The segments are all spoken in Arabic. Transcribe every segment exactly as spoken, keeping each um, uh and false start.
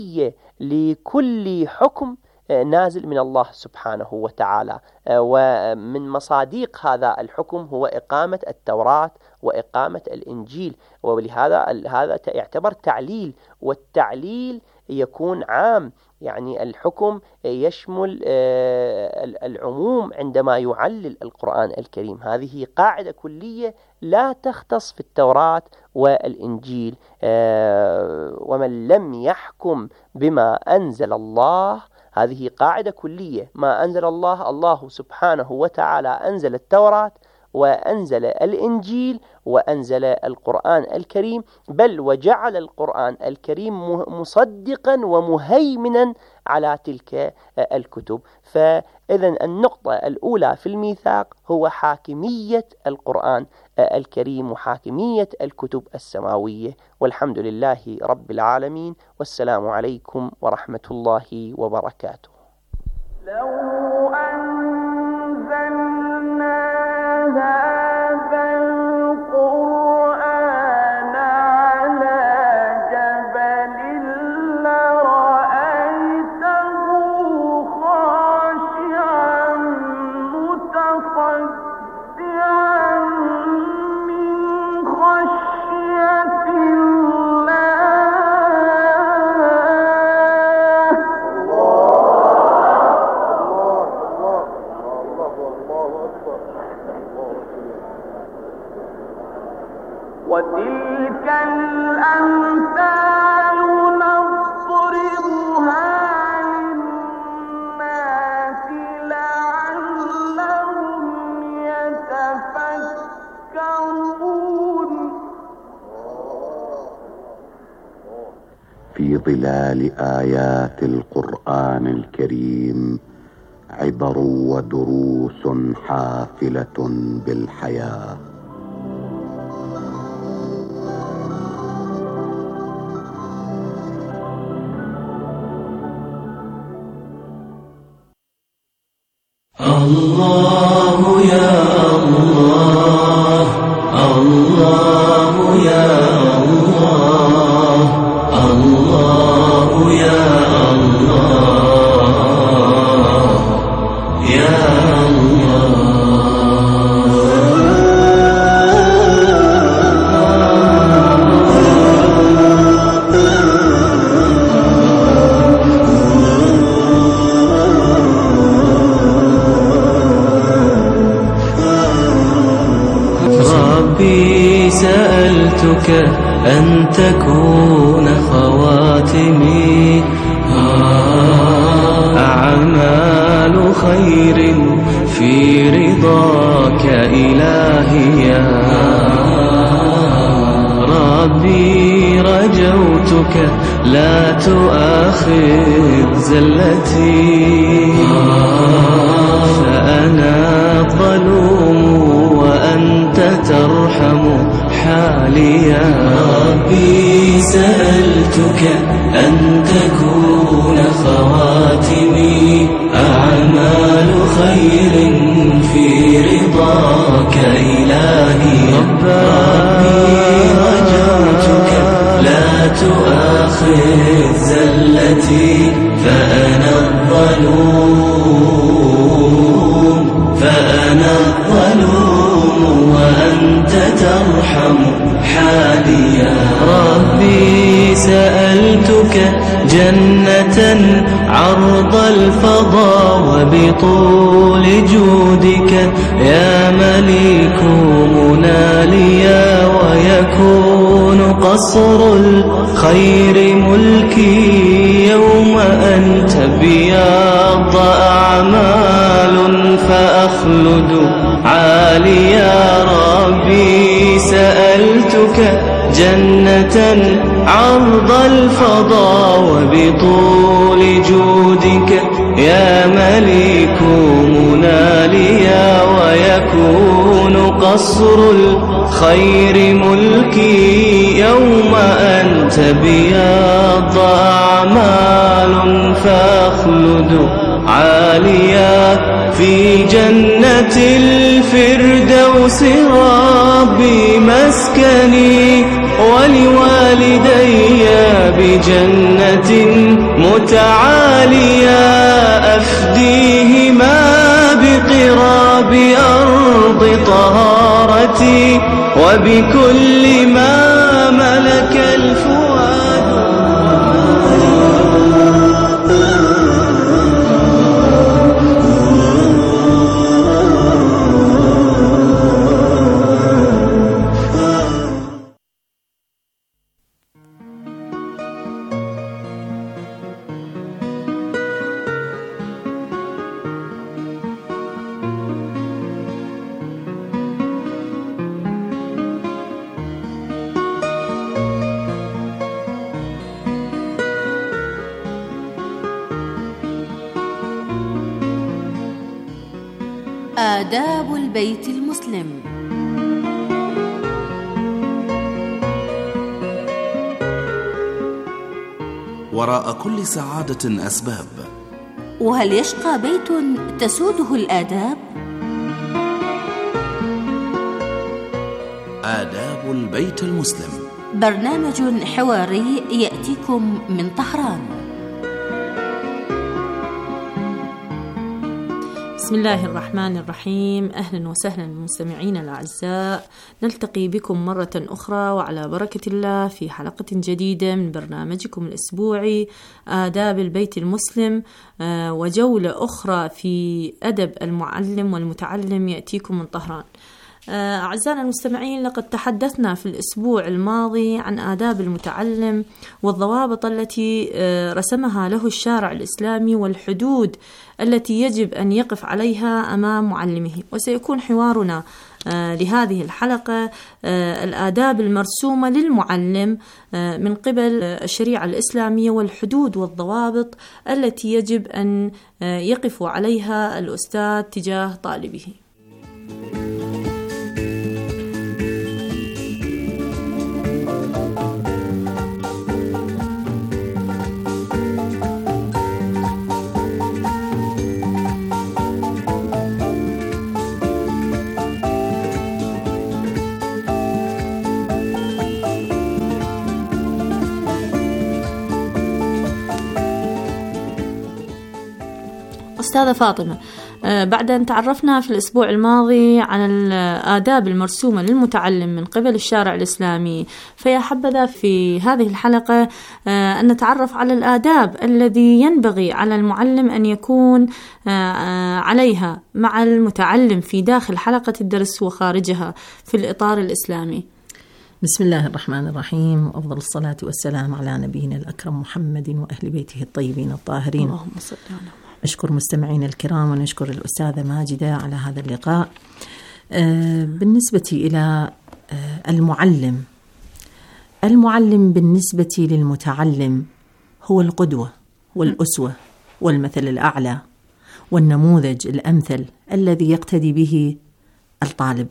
لكل حكم نازل من الله سبحانه وتعالى، ومن مصادق هذا الحكم هو إقامة التوراة وإقامة الإنجيل، ولهذا هذا يعتبر تعليل، والتعليل يكون عام، يعني الحكم يشمل العموم عندما يعلل القرآن الكريم. هذه قاعدة كلية لا تختص في التوراة والإنجيل. ومن لم يحكم بما أنزل الله، هذه قاعدة كلية، ما أنزل الله، الله سبحانه وتعالى أنزل التوراة وأنزل الإنجيل وأنزل القرآن الكريم، بل وجعل القرآن الكريم مصدقا ومهيمنا على تلك الكتب. فإذن النقطة الأولى في الميثاق هو حاكمية القرآن الكريم وحاكمية الكتب السماوية. والحمد لله رب العالمين، والسلام عليكم ورحمة الله وبركاته. لو أنزلنا هذا القرآن على جبل لرأيته خاشعا متصدعا من خشية وتلك الأمثال نضربها للناس لعلهم يتفكرون. في ظلال آيات القرآن الكريم عبر ودروس حافلة بالحياة. الله يا الله، الله يا الله، الله يا الله يا سألتك أن تكون خواتمي أعمال خير في رضاك إلهي يا ربي. رجوتك لا تؤاخذ زلتي، فأنا الظلوم وأنت ترحم حالي يا ربي. سألتك أن تكون خواتمي أعمال خير في رضاك إلهي ربي. رجوتك لا تؤاخذ زلتي، فأنا الظلوم فأنا الظلوم وأنت ترحم حالي يا ربي. سألتك جنة عرض الفضاء وبطول جودك يا مليك مناليا، ويكون قصر الخير ملكي يوم أنت بياض أعمال فأخلد عالي يا ربي. سألتك جنة عرض الفضاء وبطول جودك يا مليك مناليا، ويكون قصر الخير ملكي يوم أنت بياض أعمال فأخلد عاليا. في جنة الفردوس ربي مسكني، ولوالدي بجنة متعالية أفديهما بقراب أرض طهارتي وبكل ما ملك الفؤاد. آداب البيت المسلم. وراء كل سعادة أسباب، وهل يشقى بيت تسوده الآداب؟ آداب البيت المسلم، برنامج حواري يأتيكم من طهران. بسم الله الرحمن الرحيم. أهلا وسهلا بمستمعينا الأعزاء، نلتقي بكم مرة أخرى وعلى بركة الله في حلقة جديدة من برنامجكم الأسبوعي آداب البيت المسلم، وجولة أخرى في أدب المعلم والمتعلم يأتيكم من طهران. أعزائنا المستمعين، لقد تحدثنا في الأسبوع الماضي عن آداب المتعلم والضوابط التي رسمها له الشارع الإسلامي والحدود التي يجب أن يقف عليها أمام معلمه. وسيكون حوارنا لهذه الحلقة الآداب المرسومة للمعلم من قبل الشريعة الإسلامية والحدود والضوابط التي يجب أن يقف عليها الأستاذ تجاه طالبه. أستاذة فاطمة، بعد أن تعرفنا في الأسبوع الماضي عن الآداب المرسومة للمتعلم من قبل الشارع الإسلامي، فيا حبذا في هذه الحلقة أن نتعرف على الآداب الذي ينبغي على المعلم أن يكون عليها مع المتعلم في داخل حلقة الدرس وخارجها في الإطار الإسلامي. بسم الله الرحمن الرحيم، وأفضل الصلاة والسلام على نبينا الأكرم محمد وأهل بيته الطيبين الطاهرين. اللهم صل على محمد. أشكر مستمعين الكرام ونشكر الأستاذة ماجدة على هذا اللقاء. بالنسبة إلى المعلم، المعلم بالنسبة للمتعلم هو القدوة والأسوة والمثل الأعلى والنموذج الأمثل الذي يقتدي به الطالب.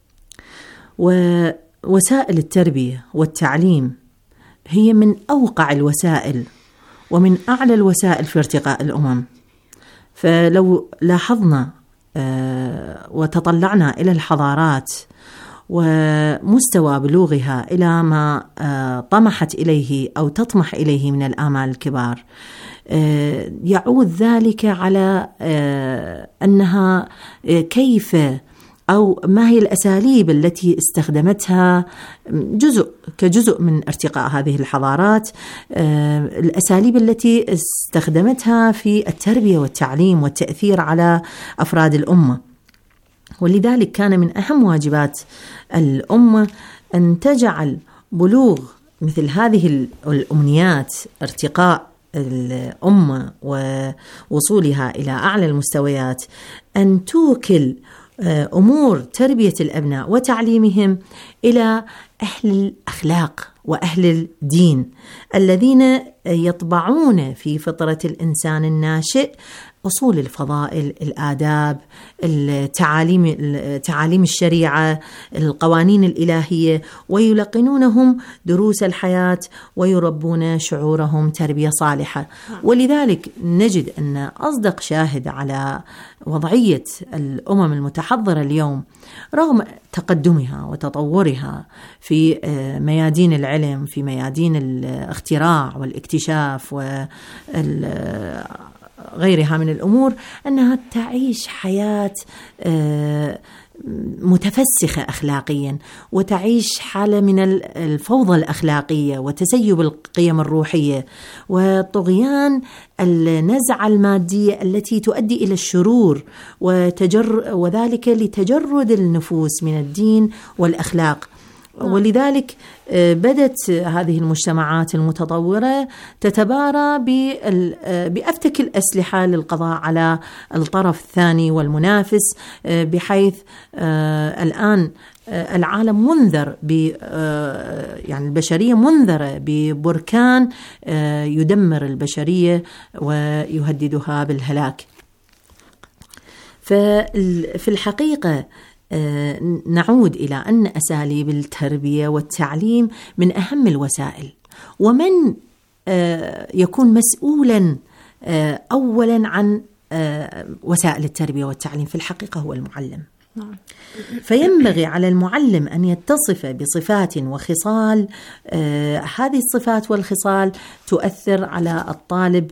ووسائل التربية والتعليم هي من أوقع الوسائل ومن أعلى الوسائل في ارتقاء الأمم. فلو لاحظنا وتطلعنا إلى الحضارات ومستوى بلوغها إلى ما طمحت إليه أو تطمح إليه من الآمال الكبار، يعود ذلك على أنها كيف أو ما هي الأساليب التي استخدمتها جزء كجزء من ارتقاء هذه الحضارات، الأساليب التي استخدمتها في التربية والتعليم والتأثير على أفراد الأمة. ولذلك كان من أهم واجبات الأمة أن تجعل بلوغ مثل هذه الأمنيات، ارتقاء الأمة ووصولها إلى أعلى المستويات، أن توكل أمور تربية الأبناء وتعليمهم إلى أهل الأخلاق وأهل الدين الذين يطبعون في فطرة الإنسان الناشئ أصول الفضائل، الآداب، التعاليم تعاليم الشريعة، القوانين الإلهية، ويلقنونهم دروس الحياة ويربون شعورهم تربية صالحة. ولذلك نجد أن أصدق شاهد على وضعية الأمم المتحضرة اليوم رغم تقدمها وتطورها في ميادين العلم، في ميادين الاختراع والاكتشاف وغيرها من الأمور، أنها تعيش حياة متفسخة أخلاقيا، وتعيش حالة من الفوضى الأخلاقية وتسيب القيم الروحية وطغيان النزعة المادية التي تؤدي إلى الشرور، وتجر وذلك لتجرد النفوس من الدين والأخلاق. ولذلك بدت هذه المجتمعات المتطورة تتبارى بأفتك الأسلحة للقضاء على الطرف الثاني والمنافس، بحيث الآن العالم منذر ب يعني البشرية منذرة ببركان يدمر البشرية ويهددها بالهلاك. ففي الحقيقة نعود إلى أن أساليب التربية والتعليم من أهم الوسائل، ومن يكون مسؤولا أولا عن وسائل التربية والتعليم في الحقيقة هو المعلم. فينبغي على المعلم أن يتصف بصفات وخصال، هذه الصفات والخصال تؤثر على الطالب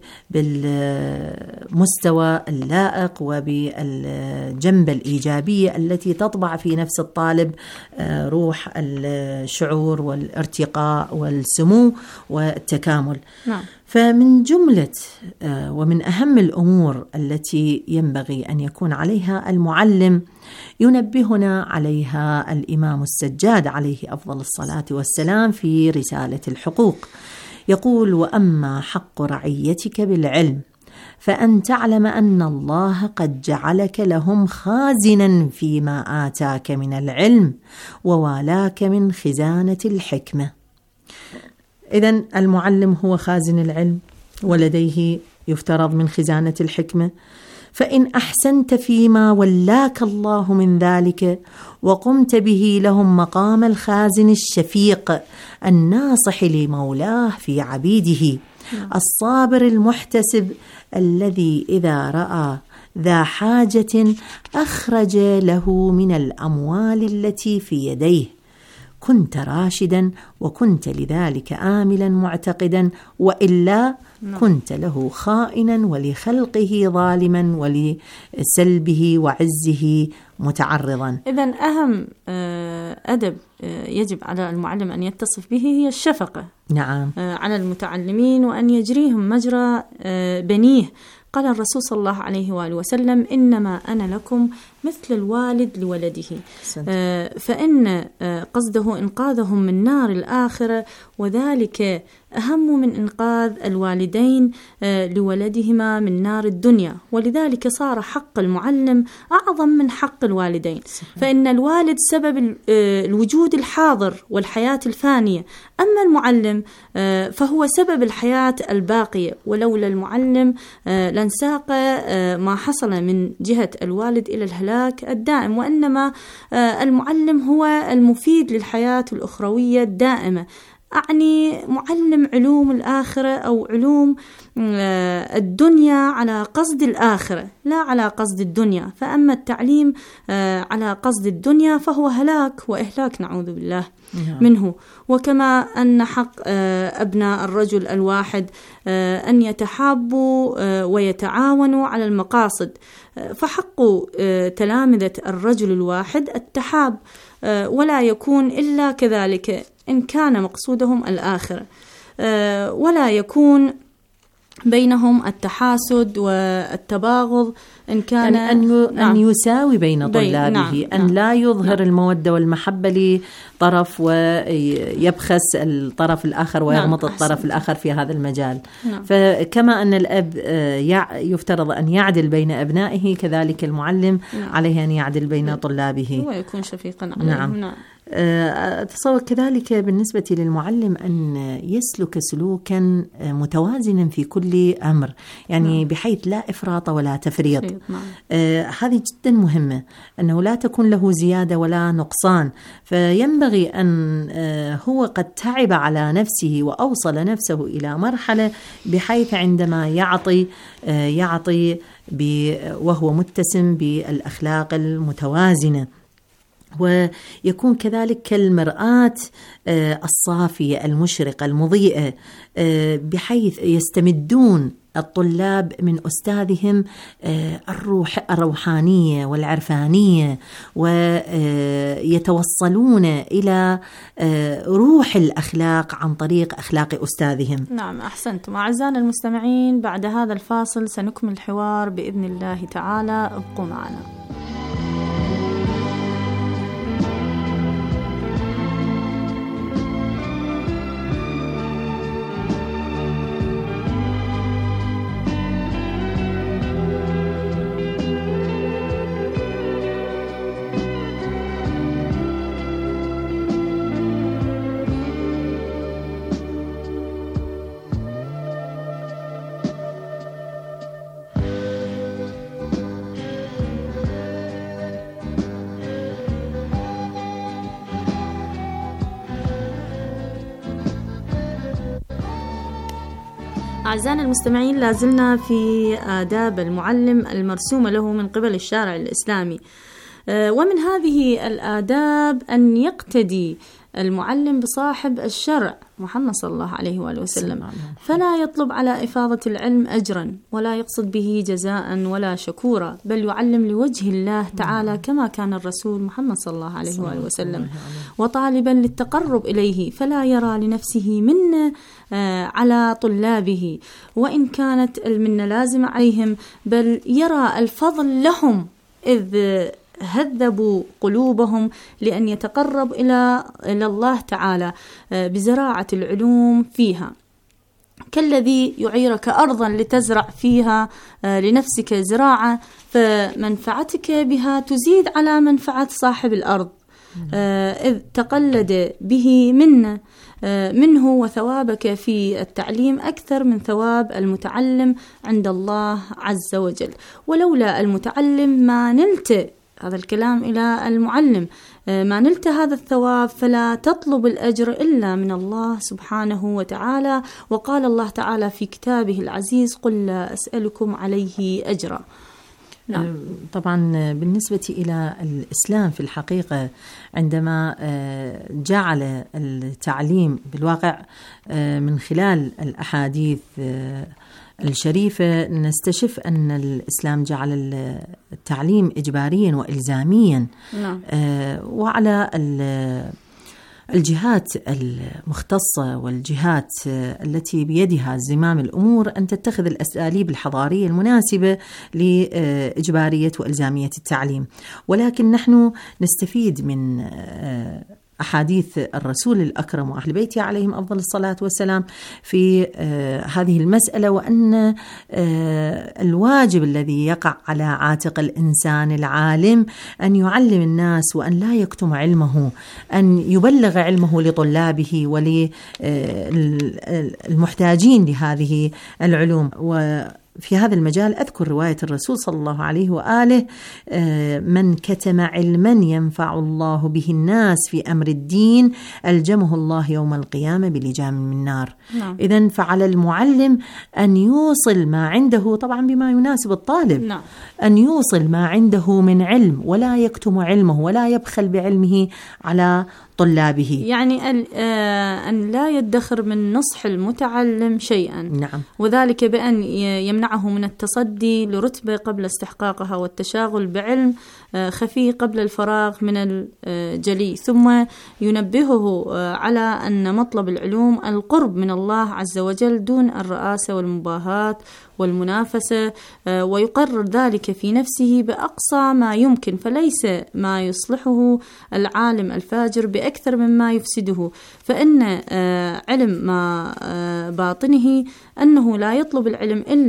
بالمستوى اللائق وبالجنبة الإيجابية التي تطبع في نفس الطالب روح الشعور والارتقاء والسمو والتكامل. نعم. فمن جملة ومن أهم الأمور التي ينبغي أن يكون عليها المعلم ينبهنا عليها الإمام السجاد عليه أفضل الصلاة والسلام في رسالة الحقوق، يقول: وأما حق رعيتك بالعلم فأن تعلم أن الله قد جعلك لهم خازنا فيما آتاك من العلم ووالاك من خزانة الحكمة. إذن المعلم هو خازن العلم ولديه يفترض من خزانة الحكمة، فإن أحسنت فيما ولاك الله من ذلك وقمت به لهم مقام الخازن الشفيق الناصح لمولاه في عبيده الصابر المحتسب الذي إذا رأى ذا حاجة أخرج له من الأموال التي في يديه، كنت راشدا وكنت لذلك آملا معتقدا، وإلا كنت له خائنا ولخلقه ظالما ولسلبه وعزه متعرضا. إذن أهم أدب يجب على المعلم أن يتصف به هي الشفقة. نعم. على المتعلمين وأن يجريهم مجرى بنيه. قال الرسول صلى الله عليه وآله وسلم: إنما أنا لكم مثل الوالد لولده. فإن قصده إنقاذهم من نار الآخرة، وذلك أهم من إنقاذ الوالدين لولدهما من نار الدنيا، ولذلك صار حق المعلم أعظم من حق الوالدين. فإن الوالد سبب الوجود الحاضر والحياة الفانية، أما المعلم فهو سبب الحياة الباقية، ولولا المعلم لانساق ما حصل من جهة الوالد إلى الهلاك الدائم، وإنما المعلم هو المفيد للحياة الأخروية الدائمة. أعني معلم علوم الآخرة أو علوم الدنيا على قصد الآخرة لا على قصد الدنيا. فأما التعليم على قصد الدنيا فهو هلاك وإهلاك، نعوذ بالله منه. وكما أن حق أبناء الرجل الواحد أن يتحابوا ويتعاونوا على المقاصد، فحق تلامذة الرجل الواحد التحاب، ولا يكون إلا كذلك إن كان مقصودهم الآخرة، ولا يكون بينهم التحاسد والتباغض إن كان أن, نعم. أن يساوي بين طلابه، نعم. أن نعم. لا يظهر نعم. المودة والمحبة لطرف ويبخس الطرف الآخر ويغمط نعم. الطرف الآخر في هذا المجال. نعم. فكما أن الأب يفترض أن يعدل بين أبنائه، كذلك المعلم نعم. عليه أن يعدل بين طلابه ويكون شفيقا عليهم. نعم. نعم. أتصور كذلك بالنسبة للمعلم أن يسلك سلوكا متوازنا في كل أمر، يعني نعم. بحيث لا إفراط ولا تفريط. نعم. آه هذه جدا مهمة، أنه لا تكون له زيادة ولا نقصان. فينبغي أن آه هو قد تعب على نفسه وأوصل نفسه إلى مرحلة بحيث عندما يعطي آه يعطي وهو متسم بالأخلاق المتوازنة، ويكون كذلك كالمرآة الصافية المشرقة المضيئة، بحيث يستمدون الطلاب من أستاذهم الروح الروحانية والعرفانية، ويتوصلون إلى روح الأخلاق عن طريق أخلاق أستاذهم. نعم، أحسنتم. أعزائنا المستمعين، بعد هذا الفاصل سنكمل الحوار بإذن الله تعالى، ابقوا معنا. أعزائنا المستمعين، لازلنا في آداب المعلم المرسومة له من قبل الشارع الإسلامي، ومن هذه الآداب أن يقتدي المعلم بصاحب الشرع محمد صلى الله عليه وآله وسلم، فلا يطلب على إفاضة العلم أجرا ولا يقصد به جزاء ولا شكورا، بل يعلم لوجه الله تعالى كما كان الرسول محمد صلى الله عليه وآله وسلم، وطالبا للتقرب إليه، فلا يرى لنفسه منة على طلابه وإن كانت المنة لازمة عليهم، بل يرى الفضل لهم إذ هذبوا قلوبهم لأن يتقرب إلى إلى الله تعالى بزراعة العلوم فيها، كالذي يعيرك أرضا لتزرع فيها لنفسك زراعة، فمنفعتك بها تزيد على منفعة صاحب الأرض، إذ تقلد به منه منه وثوابك في التعليم أكثر من ثواب المتعلم عند الله عز وجل. ولولا المتعلم ما نلت، هذا الكلام إلى المعلم، ما نلت هذا الثواب، فلا تطلب الأجر إلا من الله سبحانه وتعالى. وقال الله تعالى في كتابه العزيز: قل لا أسألكم عليه أجرا. نعم. طبعا بالنسبة إلى الإسلام في الحقيقة، عندما جعل التعليم بالواقع من خلال الأحاديث الشريفة نستشف أن الإسلام جعل التعليم إجباريا وإلزاميا. نعم. وعلى الجهات المختصة والجهات التي بيدها زمام الأمور أن تتخذ الأساليب الحضارية المناسبة لإجبارية وإلزامية التعليم. ولكن نحن نستفيد من أحاديث الرسول الأكرم وأهل بيته عليهم أفضل الصلاة والسلام في هذه المسألة، وأن الواجب الذي يقع على عاتق الإنسان العالم أن يعلم الناس وأن لا يكتم علمه، أن يبلغ علمه لطلابه وللمحتاجين لهذه العلوم. و في هذا المجال أذكر رواية الرسول صلى الله عليه وآله: من كتم علما ينفع الله به الناس في أمر الدين ألجمه الله يوم القيامة بلجام من نار. نعم. إذن فعلى المعلم أن يوصل ما عنده طبعا بما يناسب الطالب. نعم. أن يوصل ما عنده من علم ولا يكتم علمه ولا يبخل بعلمه على طلابه، يعني أن لا يدخر من نصح المتعلم شيئا. نعم. وذلك بأن يمنعه من التصدي لرتبة قبل استحقاقها، والتشاغل بعلم خفي قبل الفراغ من الجلي، ثم ينبهه على أن مطلب العلوم القرب من الله عز وجل دون الرئاسة والمباهاة والمنافسة، ويقرر ذلك في نفسه بأقصى ما يمكن، فليس ما يصلحه العالم الفاجر بأكثر مما يفسده، فإن علم ما باطنه أنه لا يطلب العلم إلا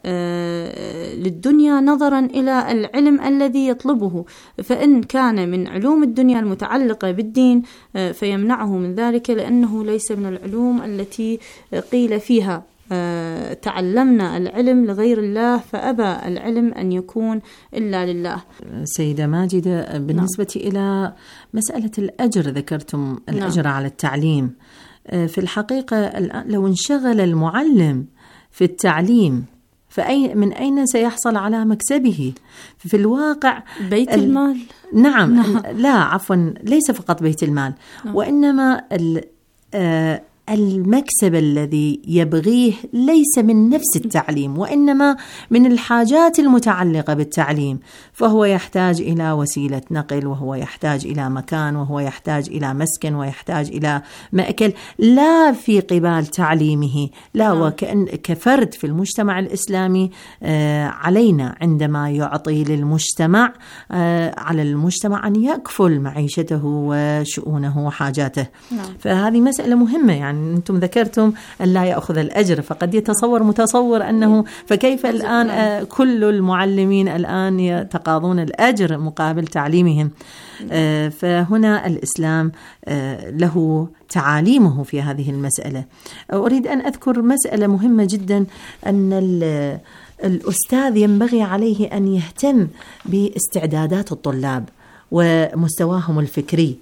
للدنيا نظرا إلى العلم الذي يطلبه، فإن كان من علوم الدنيا المتعلقة بالدين فيمنعه من ذلك، لأنه ليس من العلوم التي قيل فيها تعلمنا العلم لغير الله، فأبى العلم أن يكون إلا لله. سيدة ماجدة، بالنسبة نعم. إلى مسألة الأجر، ذكرتم الأجر نعم. على التعليم. في الحقيقة لو انشغل المعلم في التعليم فأي من أين سيحصل على مكسبه؟ في الواقع بيت المال. نعم. نعم. لا عفوا، ليس فقط بيت المال نعم. وإنما ال المكسب الذي يبغيه ليس من نفس التعليم، وإنما من الحاجات المتعلقة بالتعليم، فهو يحتاج إلى وسيلة نقل، وهو يحتاج إلى مكان، وهو يحتاج إلى مسكن، ويحتاج إلى مأكل، لا في قبال تعليمه. لا، وكأن كفرد في المجتمع الإسلامي علينا عندما يعطي للمجتمع على المجتمع أن يكفل معيشته وشؤونه وحاجاته. فهذه مسألة مهمة. يعني أنتم ذكرتم أن لا يأخذ الأجر، فقد يتصور متصور أنه فكيف الآن كل المعلمين الآن يتقاضون الأجر مقابل تعليمهم؟ فهنا الإسلام له تعاليمه في هذه المسألة. أريد أن أذكر مسألة مهمة جدا، أن الأستاذ ينبغي عليه أن يهتم باستعدادات الطلاب ومستواهم الفكري.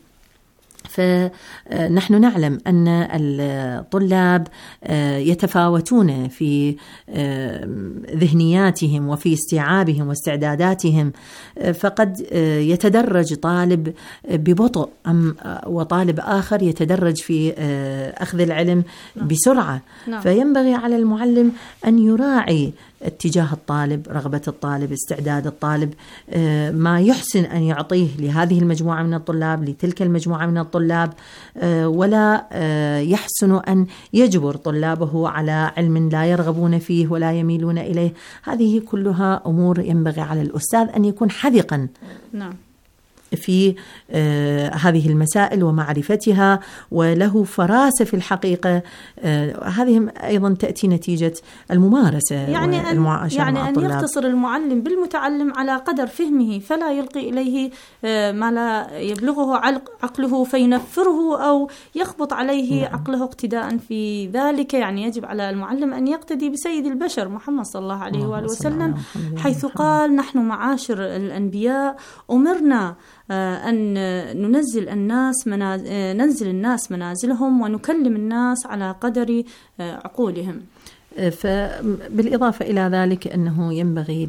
فنحن نعلم أن الطلاب يتفاوتون في ذهنياتهم وفي استيعابهم واستعداداتهم، فقد يتدرج طالب ببطء وطالب آخر يتدرج في أخذ العلم بسرعة. فينبغي على المعلم أن يراعي اتجاه الطالب، رغبة الطالب، استعداد الطالب، ما يحسن أن يعطيه لهذه المجموعة من الطلاب، لتلك المجموعة من الطلاب، ولا يحسن أن يجبر طلابه على علم لا يرغبون فيه ولا يميلون إليه. هذه كلها أمور ينبغي على الأستاذ أن يكون حذقا نعم في آه هذه المسائل ومعرفتها، وله فراسة في الحقيقة. آه هذه أيضا تأتي نتيجة الممارسة يعني أن, يعني أن يختصر المعلم بالمتعلم على قدر فهمه، فلا يلقي إليه آه ما لا يبلغه عقله فينفره أو يخبط عليه نعم. عقله اقتداء في ذلك. يعني يجب على المعلم أن يقتدي بسيد البشر محمد صلى الله عليه وآله وسلم، حيث قال: نحن معاشر الأنبياء أمرنا أن ننزل الناس منازل ننزل الناس منازلهم ونكلم الناس على قدر عقولهم. فبالإضافة إلى ذلك أنه ينبغي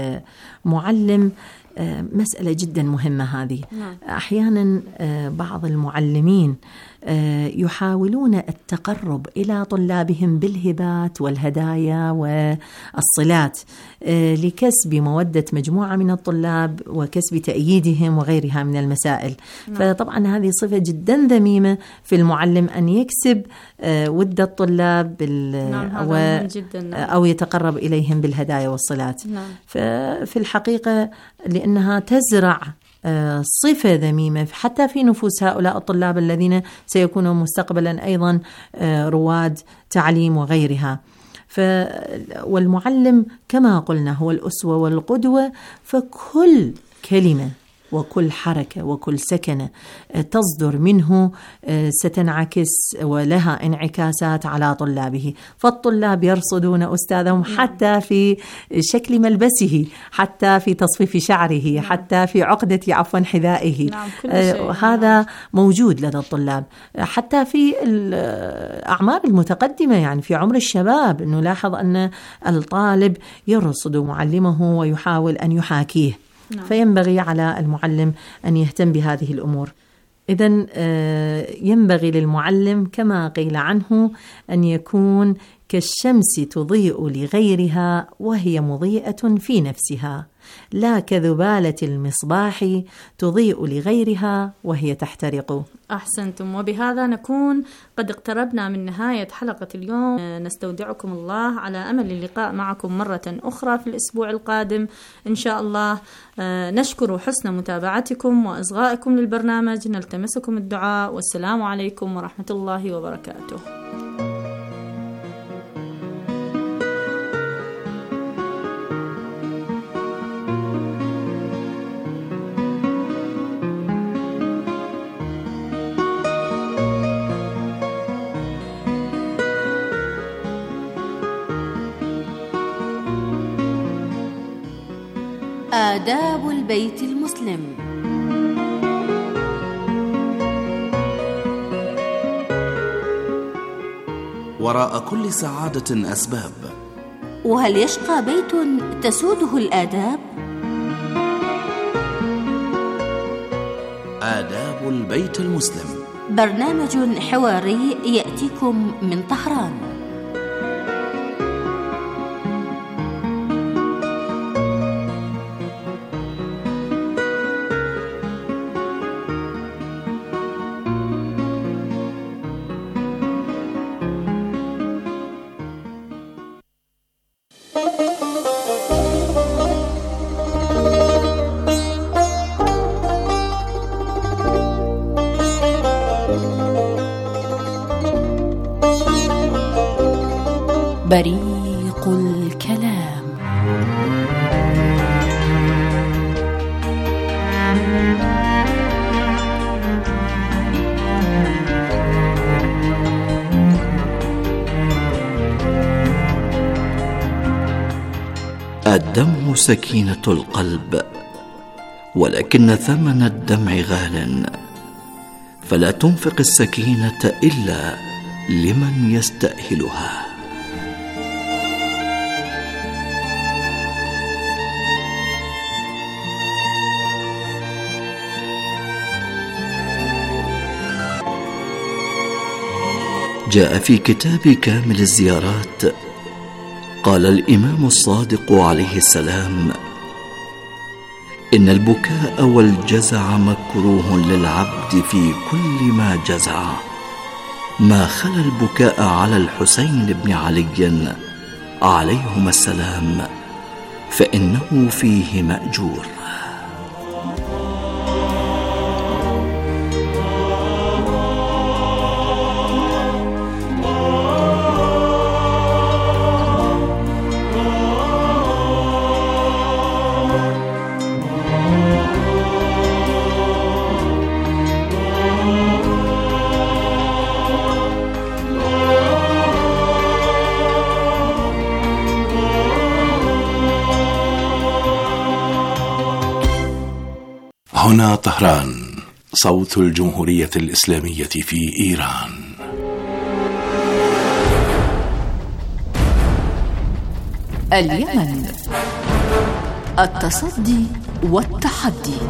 للمعلم مسألة جدا مهمة هذه. أحيانا بعض المعلمين يحاولون التقرب إلى طلابهم بالهبات والهدايا والصلات لكسب مودة مجموعة من الطلاب وكسب تأييدهم وغيرها من المسائل. فطبعا هذه صفة جدا ذميمة في المعلم، أن يكسب ود الطلاب نعم، و... جداً. أو يتقرب إليهم بالهدايا والصلات. نعم. ففي الحقيقة لأنها تزرع صفة ذميمة حتى في نفوس هؤلاء الطلاب الذين سيكونوا مستقبلا أيضا رواد تعليم وغيرها. ف والمعلم كما قلنا هو الأسوة والقدوة، فكل كلمة وكل حركة وكل سكنة تصدر منه ستنعكس ولها انعكاسات على طلابه. فالطلاب يرصدون أستاذهم حتى في شكل ملبسه، حتى في تصفيف شعره، حتى في عقدة عفوا حذائه. نعم، كل شيء. هذا موجود لدى الطلاب، حتى في الأعمار المتقدمة، يعني في عمر الشباب نلاحظ أن الطالب يرصد معلمه ويحاول أن يحاكيه. نعم. فينبغي على المعلم أن يهتم بهذه الأمور. إذن ينبغي للمعلم كما قيل عنه أن يكون كالشمس تضيء لغيرها وهي مضيئة في نفسها، لا كذبالة المصباح تضيء لغيرها وهي تحترق. أحسنتم. وبهذا نكون قد اقتربنا من نهاية حلقة اليوم. نستودعكم الله على أمل اللقاء معكم مرة أخرى في الأسبوع القادم إن شاء الله. نشكر حسن متابعتكم وإصغائكم للبرنامج، نلتمسكم الدعاء، والسلام عليكم ورحمة الله وبركاته. آداب البيت المسلم. وراء كل سعادة أسباب. وهل يشقى بيت تسوده الآداب؟ آداب البيت المسلم، برنامج حواري يأتيكم من طهران. بريق الكلام. الدمع سكينة القلب، ولكن ثمن الدمع غال، فلا تنفق السكينة إلا لمن يستأهلها. جاء في كتاب كامل الزيارات، قال الإمام الصادق عليه السلام: إن البكاء والجزع مكروه للعبد في كل ما جزع، ما خلا البكاء على الحسين بن علي عليهما السلام، فإنه فيه مأجور. هنا طهران، صوت الجمهورية الإسلامية في إيران. اليمن، التصدي والتحدي.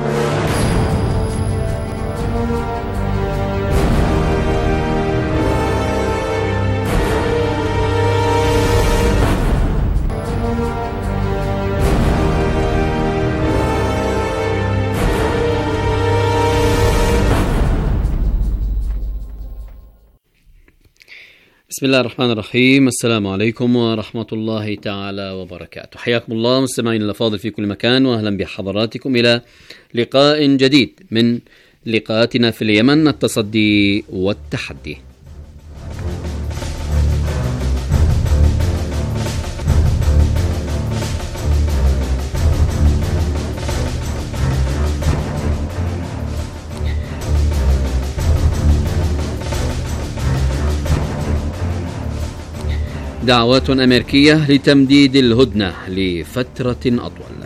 بسم الله الرحمن الرحيم. السلام عليكم ورحمة الله تعالى وبركاته. حياكم الله مستمعين الأفاضل في كل مكان، وأهلا بحضراتكم إلى لقاء جديد من لقاءاتنا في اليمن، التصدي والتحدي. دعوات أمريكية لتمديد الهدنة لفترة أطول.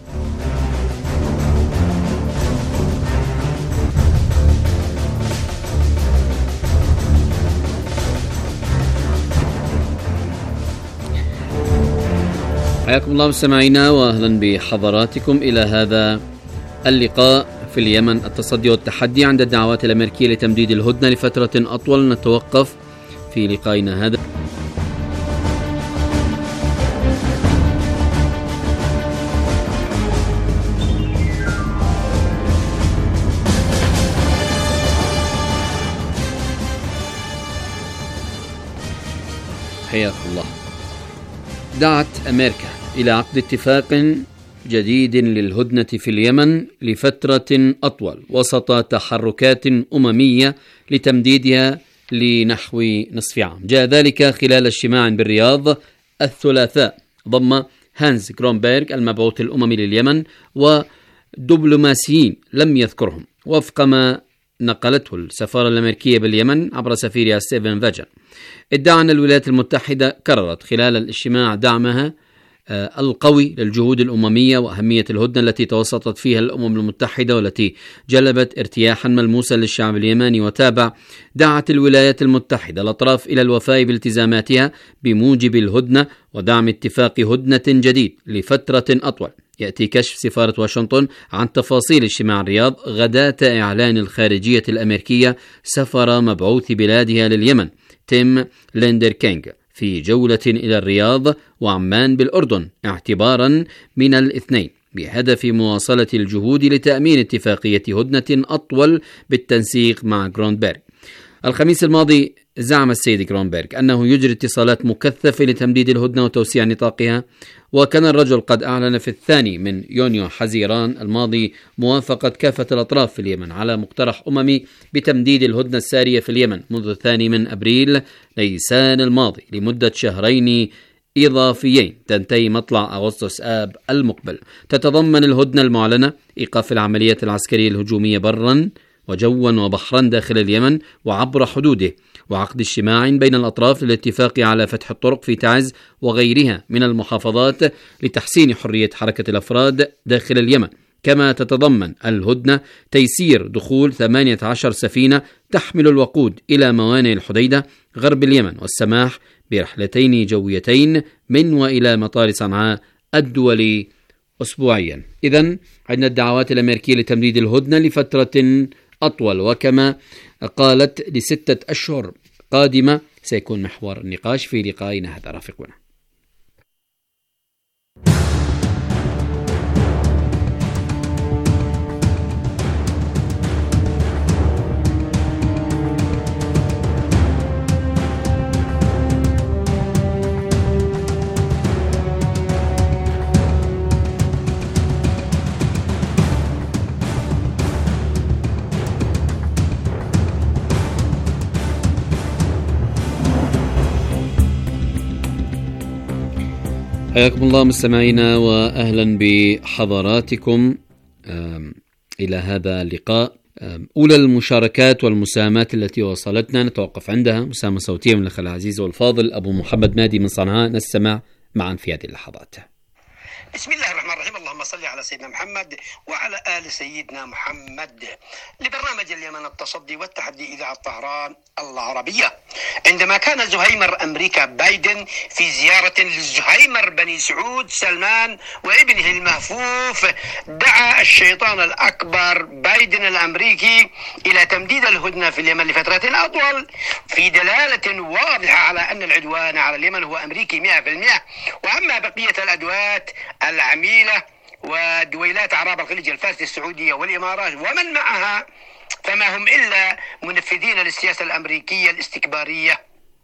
حياكم الله مستمعينا، وأهلا بحضراتكم إلى هذا اللقاء في اليمن، التصدي والتحدي، عند الدعوات الأمريكية لتمديد الهدنة لفترة أطول. نتوقف في لقائنا هذا حياكم الله. دعت أمريكا إلى عقد اتفاق جديد للهدنة في اليمن لفترة أطول وسط تحركات أممية لتمديدها لنحو نصف عام. جاء ذلك خلال اجتماع بالرياض الثلاثاء ضم هانز جرونبيرغ المبعوث الأممي لليمن ودبلوماسيين لم يذكرهم، وفق ما نقلته السفارة الأمريكية باليمن عبر سفيرها ستيفن فاجن. ادعى أن الولايات المتحدة كررت خلال الاجتماع دعمها القوي للجهود الأممية وأهمية الهدنة التي توسطت فيها الأمم المتحدة والتي جلبت ارتياحا ملموسا للشعب اليمني وتابع، دعت الولايات المتحدة الأطراف إلى الوفاء بالتزاماتها بموجب الهدنة ودعم اتفاق هدنة جديد لفترة أطول. يأتي كشف سفارة واشنطن عن تفاصيل اجتماع الرياض غداة إعلان الخارجية الأمريكية سفر مبعوث بلادها لليمن تيم ليندر كينغ في جولة إلى الرياض وعمان بالأردن اعتبارا من الاثنين، بهدف مواصلة الجهود لتأمين اتفاقية هدنة أطول بالتنسيق مع غرونبرغ. الخميس الماضي زعم السيد غرونبرغ أنه يجري اتصالات مكثفة لتمديد الهدنة وتوسيع نطاقها، وكان الرجل قد أعلن في الثاني من يونيو حزيران الماضي موافقة كافة الأطراف في اليمن على مقترح أممي بتمديد الهدنة السارية في اليمن منذ الثاني من أبريل نيسان الماضي لمدة شهرين إضافيين تنتهي مطلع أغسطس آب المقبل. تتضمن الهدنة المعلنة إيقاف العمليات العسكرية الهجومية برا وجوا وبحرا داخل اليمن وعبر حدوده، وعقد اجتماع بين الأطراف للاتفاق على فتح الطرق في تعز وغيرها من المحافظات لتحسين حرية حركة الأفراد داخل اليمن. كما تتضمن الهدنة تيسير دخول ثمانية عشر سفينة تحمل الوقود إلى موانئ الحديدة غرب اليمن، والسماح برحلتين جويتين من وإلى مطار صنعاء الدولي أسبوعيا. إذن عندنا الدعوات الأمريكية لتمديد الهدنة لفترة أطول، وكما قالت لستة أشهر قادمة سيكون محور النقاش في لقائنا هذا. رافقنا. حياكم الله مستمعينا وأهلا بحضراتكم إلى هذا اللقاء. أولى المشاركات والمساهمات التي وصلتنا نتوقف عندها مساهمة صوتية من الأخ العزيز والفاضل أبو محمد مادي من صنعاء، نستمع معا في هذه اللحظات. بسم الله الرحمن الرحيم. اللهم صل على سيدنا محمد وعلى آل سيدنا محمد. لبرنامج اليمن التصدي والتحدي إذاعة طهران العربية. عندما كان زهيمر أمريكا بايدن في زيارة للزهيمر بني سعود سلمان وابنه المهفوف، دعا الشيطان الأكبر بايدن الأمريكي إلى تمديد الهدنة في اليمن لفترة أطول، في دلالة واضحة على أن العدوان على اليمن هو أمريكي مئة بالمئة. وأما بقية الأدوات العميلة ودويلات أعراب الخليج الفارسي السعودية والإمارات ومن معها فما هم إلا منفذين للسياسة الأمريكية الاستكبارية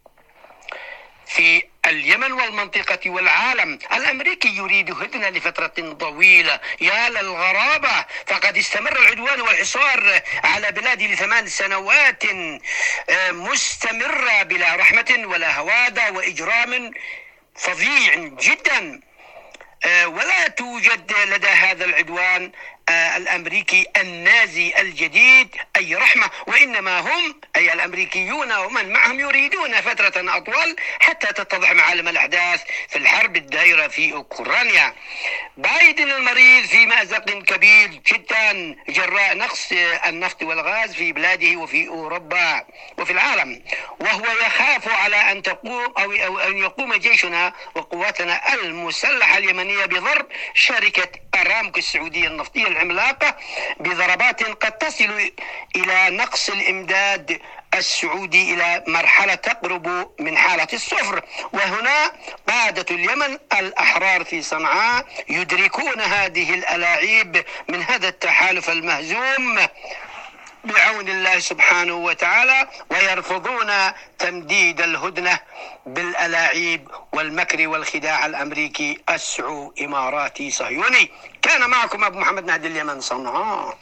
في اليمن والمنطقة والعالم. الأمريكي يريد هدنة لفترة طويلة، يا للغرابة، فقد استمر العدوان والحصار على بلادي لثمان سنوات مستمرة بلا رحمة ولا هوادة وإجرام فظيع جدا، ولا توجد لدى هذا العدوان الأمريكي النازي الجديد أي رحمة، وإنما هم أي الأمريكيون ومن معهم يريدون فترة أطول حتى تتضح معالم الأحداث في الحرب الدائرة في أوكرانيا. بايدن المريض في مأزق كبير جدا جراء نقص النفط والغاز في بلاده وفي أوروبا وفي العالم، وهو يخاف على أن تقوم أو أن يقوم جيشنا وقواتنا المسلحة اليمنية بضرب شركة أرامكو السعودية النفطية العملاقة بضربات قد تصل إلى نقص الإمداد السعودي إلى مرحلة تقرب من حالة الصفر. وهنا قادة اليمن الأحرار في صنعاء يدركون هذه الألاعيب من هذا التحالف المهزوم بعون الله سبحانه وتعالى، ويرفضون تمديد الهدنة بالألاعيب والمكر والخداع الأمريكي السعو إماراتي صهيوني. كان معكم أبو محمد نهدي اليمن صنعاء.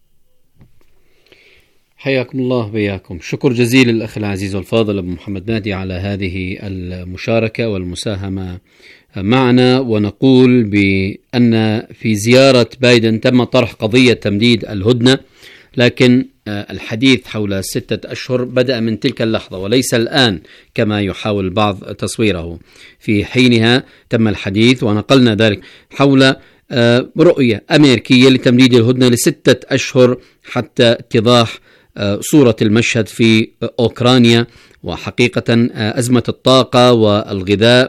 حياكم الله بياكم. شكر جزيل الأخ العزيز والفاضل أبو محمد نادي على هذه المشاركة والمساهمة معنا. ونقول بأن في زيارة بايدن تم طرح قضية تمديد الهدنة لكن الحديث حول ستة أشهر بدأ من تلك اللحظة وليس الآن كما يحاول البعض تصويره. في حينها تم الحديث ونقلنا ذلك حول رؤية أمريكية لتمديد الهدنة لستة أشهر حتى اتضاح صورة المشهد في أوكرانيا، وحقيقة أزمة الطاقة والغذاء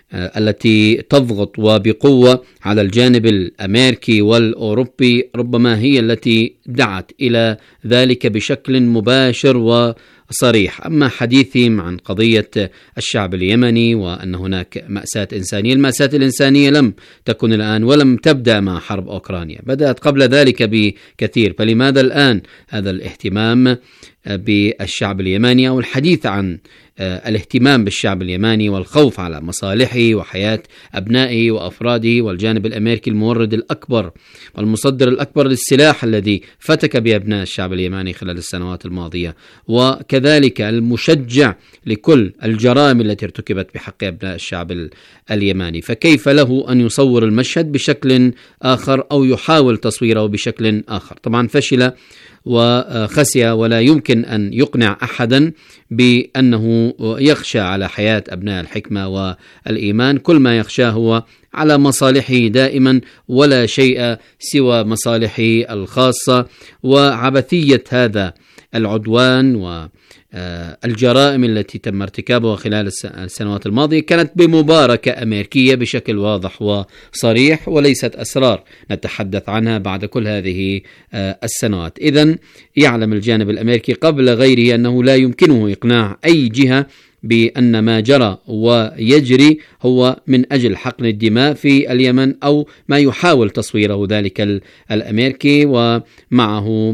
التي تضغط وبقوة على الجانب الأمريكي والأوروبي ربما هي التي دعت إلى ذلك بشكل مباشر وصريح. أما حديثهم عن قضية الشعب اليمني وأن هناك مأساة إنسانية، المأساة الإنسانية لم تكن الآن ولم تبدأ مع حرب أوكرانيا، بدأت قبل ذلك بكثير، فلماذا الآن هذا الاهتمام بالشعب اليمني أو الحديث عن الاهتمام بالشعب اليماني والخوف على مصالحه وحياة أبنائه وأفراده، والجانب الأمريكي المورد الأكبر والمصدر الأكبر للسلاح الذي فتك بأبناء الشعب اليماني خلال السنوات الماضية، وكذلك المشجع لكل الجرائم التي ارتكبت بحق أبناء الشعب اليماني. فكيف له أن يصور المشهد بشكل آخر أو يحاول تصويره بشكل آخر؟ طبعا فشل وخسي، ولا يمكن أن يقنع أحدا بأنه يخشى على حياة أبناء الحكمة والإيمان، كل ما يخشاه هو على مصالحه دائما ولا شيء سوى مصالحه الخاصة، وعبثية هذا العدوان و الجرائم التي تم ارتكابها خلال السنوات الماضية كانت بمباركة أمريكية بشكل واضح وصريح، وليست أسرار نتحدث عنها بعد كل هذه السنوات. إذن يعلم الجانب الأمريكي قبل غيره أنه لا يمكنه إقناع أي جهة بأن ما جرى ويجري هو من أجل حقن الدماء في اليمن أو ما يحاول تصويره ذلك الأمريكي ومعه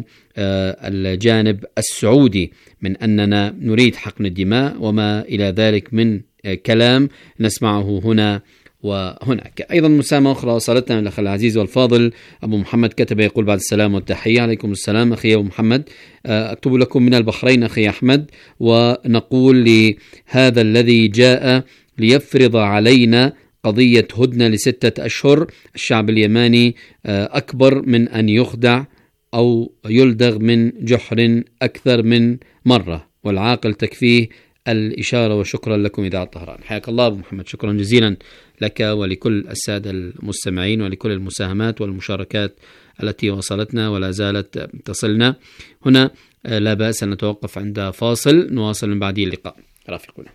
الجانب السعودي من أننا نريد حقن الدماء وما إلى ذلك من كلام نسمعه هنا وهناك. أيضا مسامة أخرى وصلتنا الأخ العزيز والفاضل أبو محمد كتب يقول: بعد السلام والتحية. عليكم السلام أخي أبو محمد، أكتب لكم من البحرين أخي أحمد، ونقول لهذا الذي جاء ليفرض علينا قضية هدنة لستة أشهر، الشعب اليماني أكبر من أن يخدع أو يلدغ من جحر أكثر من مرة، والعاقل تكفيه الإشارة. وشكرا لكم إذاعة طهران. حياك الله أبو محمد، شكرا جزيلا لك ولكل السادة المستمعين ولكل المساهمات والمشاركات التي وصلتنا ولا زالت تصلنا. هنا لا بأس أن نتوقف عند فاصل، نواصل من بعد اللقاء. رافقونا.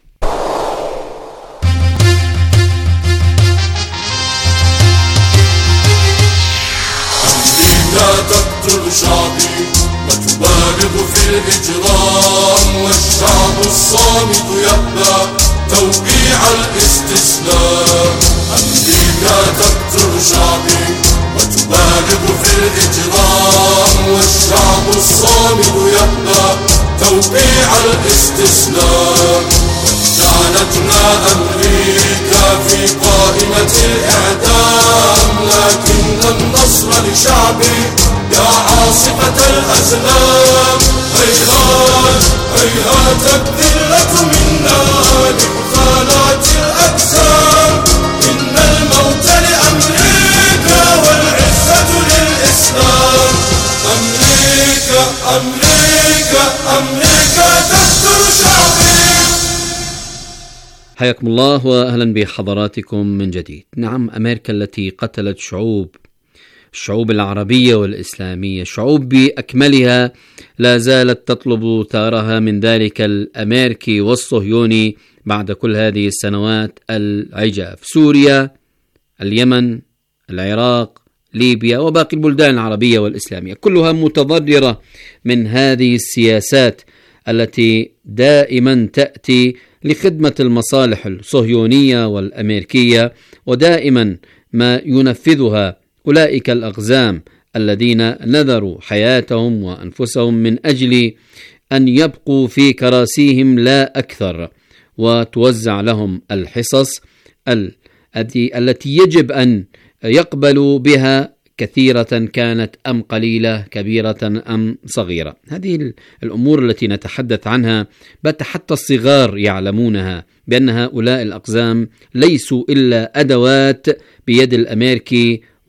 لا تقتل شعبي وتبالغ في الإجرام، والشعب الصامت يأبى توقيع الاستسلام. أمريكا تقتل شعبي وتبالغ في الإجرام، والشعب الصامت يأبى توقيع الاستسلام. جعلتنا أمريكا في قائمة الإعدام، لكن النصر لشعبي يا عاصفة الأزلام. هيهات هيهات الذلة منا لمخالات الأجسام، إن الموت لأمريكا والعزة للإسلام. أمريكا أمريكا أمريكا تقتل شعبي. حياكم الله وأهلا بحضراتكم من جديد. نعم، أمريكا التي قتلت شعوب الشعوب العربية والإسلامية، شعوب بأكملها، لا زالت تطلب ثارها من ذلك الأمريكي والصهيوني بعد كل هذه السنوات العجاف. سوريا، اليمن، العراق، ليبيا وباقي البلدان العربية والإسلامية كلها متضررة من هذه السياسات التي دائما تأتي لخدمة المصالح الصهيونية والأمريكية، ودائما ما ينفذها أولئك الأقزام الذين نذروا حياتهم وأنفسهم من أجل أن يبقوا في كراسيهم لا أكثر، وتوزع لهم الحصص التي يجب أن يقبلوا بها، كثيرة كانت أم قليلة، كبيرة أم صغيرة. هذه الأمور التي نتحدث عنها بات حتى الصغار يعلمونها، بأن هؤلاء الأقزام ليسوا إلا أدوات بيد الأمريكي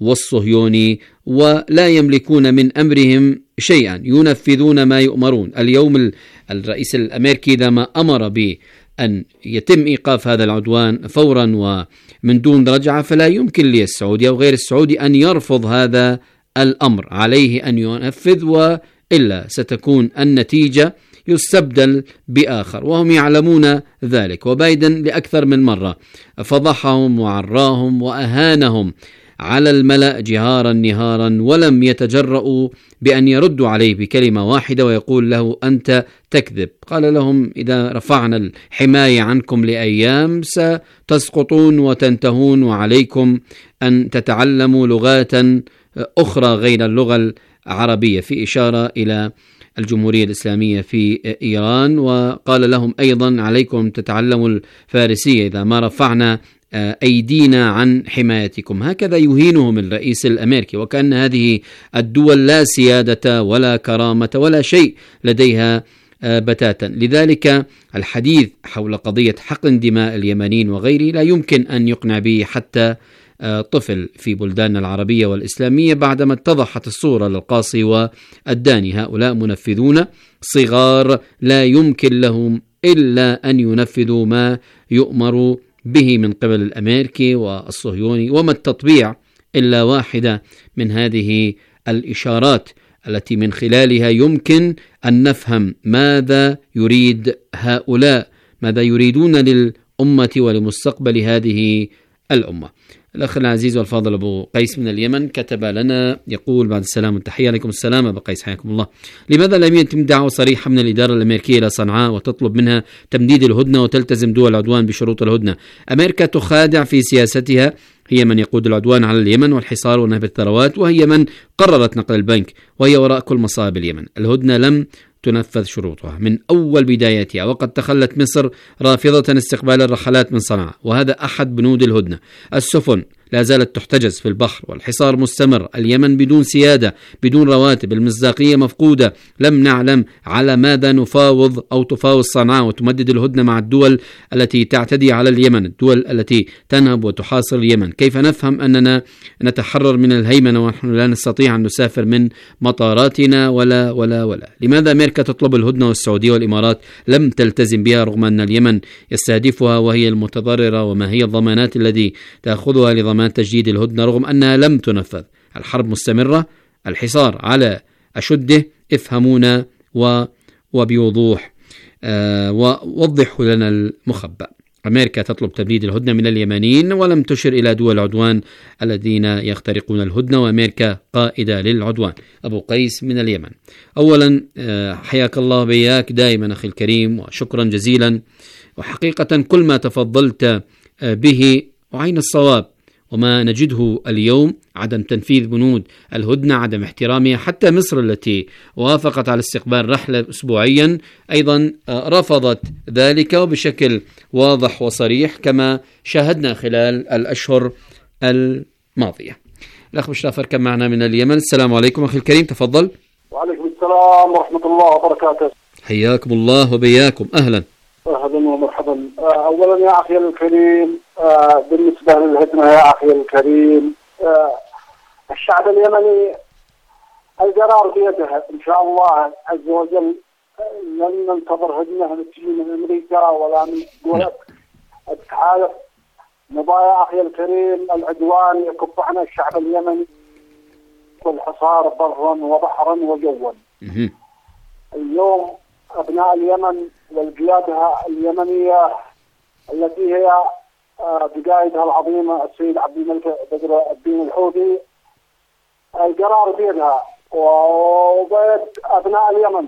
والصهيوني، ولا يملكون من أمرهم شيئا، ينفذون ما يؤمرون. اليوم الرئيس الأمريكي لما أمر بأن يتم إيقاف هذا العدوان فورا ومن دون رجعة، فلا يمكن للسعودي أو غير السعودي أن يرفض هذا الأمر، عليه أن ينفذ، وإلا ستكون النتيجة يستبدل بآخر، وهم يعلمون ذلك. وبايدن لأكثر من مرة فضحهم وعراهم وأهانهم على الملأ جهارا نهارا، ولم يتجرؤوا بأن يردوا عليه بكلمة واحدة ويقول له أنت تكذب. قال لهم إذا رفعنا الحماية عنكم لأيام ستسقطون وتنتهون، وعليكم أن تتعلموا لغات أخرى غير اللغة العربية، في إشارة إلى الجمهورية الإسلامية في إيران. وقال لهم أيضا عليكم تتعلموا الفارسية إذا ما رفعنا أيدينا عن حمايتكم. هكذا يهينهم الرئيس الأمريكي، وكأن هذه الدول لا سيادة ولا كرامة ولا شيء لديها بتاتا. لذلك الحديث حول قضية حقن دماء اليمنيين وغيره لا يمكن أن يقنع به حتى طفل في بلداننا العربية والإسلامية، بعدما اتضحت الصورة للقاصي والداني. هؤلاء منفذون صغار لا يمكن لهم إلا أن ينفذوا ما يؤمر به من قبل الأمريكي والصهيوني، وما التطبيع إلا واحدة من هذه الإشارات التي من خلالها يمكن أن نفهم ماذا يريد هؤلاء، ماذا يريدون للأمة ولمستقبل هذه الأمة. الأخ العزيز والفاضل أبو قيس من اليمن كتب لنا يقول بعد السلام والتحية. عليكم السلام أبو قيس، حياكم الله. لماذا لم يتم دعوة صريحة من الإدارة الأمريكية إلى صنعاء وتطلب منها تمديد الهدنة وتلتزم دول العدوان بشروط الهدنة؟ أمريكا تخادع في سياستها، هي من يقود العدوان على اليمن والحصار ونهب الثروات، وهي من قررت نقل البنك، وهي وراء كل مصائب اليمن. الهدنة لم تنفذ شروطها من أول بدايتها، وقد تخلت مصر رافضة استقبال الرحلات من صنعاء، وهذا أحد بنود الهدنة. السفن لا زالت تحتجز في البحر والحصار مستمر، اليمن بدون سيادة بدون رواتب، المصداقية مفقودة، لم نعلم على ماذا نفاوض أو تفاوض صنعاء وتمدد الهدنة مع الدول التي تعتدي على اليمن، الدول التي تنهب وتحاصر اليمن. كيف نفهم أننا نتحرر من الهيمنة ونحن لا نستطيع أن نسافر من مطاراتنا ولا ولا ولا؟ لماذا أمريكا تطلب الهدنة والسعودية والإمارات لم تلتزم بها رغم أن اليمن يستهدفها وهي المتضررة؟ وما هي الضمانات التي تأخذها لضمان تجديد الهدنة رغم أنها لم تنفذ؟ الحرب مستمرة، الحصار على أشده، افهمونا و وبوضوح آه ووضحوا لنا المخبأ. أمريكا تطلب تمديد الهدنة من اليمنيين ولم تشر إلى دول العدوان الذين يخترقون الهدنة، وأمريكا قائدة للعدوان. أبو قيس من اليمن، أولا آه حياك الله بياك دائما أخي الكريم، وشكرا جزيلا. وحقيقة كل ما تفضلت آه به وعين الصواب، وما نجده اليوم عدم تنفيذ بنود الهدنة، عدم احترامها. حتى مصر التي وافقت على استقبال رحلة أسبوعيا أيضا رفضت ذلك وبشكل واضح وصريح كما شاهدنا خلال الأشهر الماضية. الأخ بشرى فركب معنا من اليمن. السلام عليكم أخي الكريم، تفضل. وعليكم السلام ورحمة الله وبركاته. حياكم الله وبياكم، أهلا أهلا ومرحبا. أولا يا أخي الكريم، بالنسبة للهدنة يا أخي الكريم، الشعب اليمني القرار بيده إن شاء الله عز وجل. لن ننتظر هدنة تجي من أمريكا ولا من دول التحالف. نبغى يا أخي الكريم العدوان يكف عن الشعب اليمني والحصار برا وبحرا وجوا. اليوم أبناء اليمن والقيادة اليمنية التي هي بقائدها العظيمة السيد عبد الملك بدر الدين الحوثي، القرار بيدها وبيد أبناء اليمن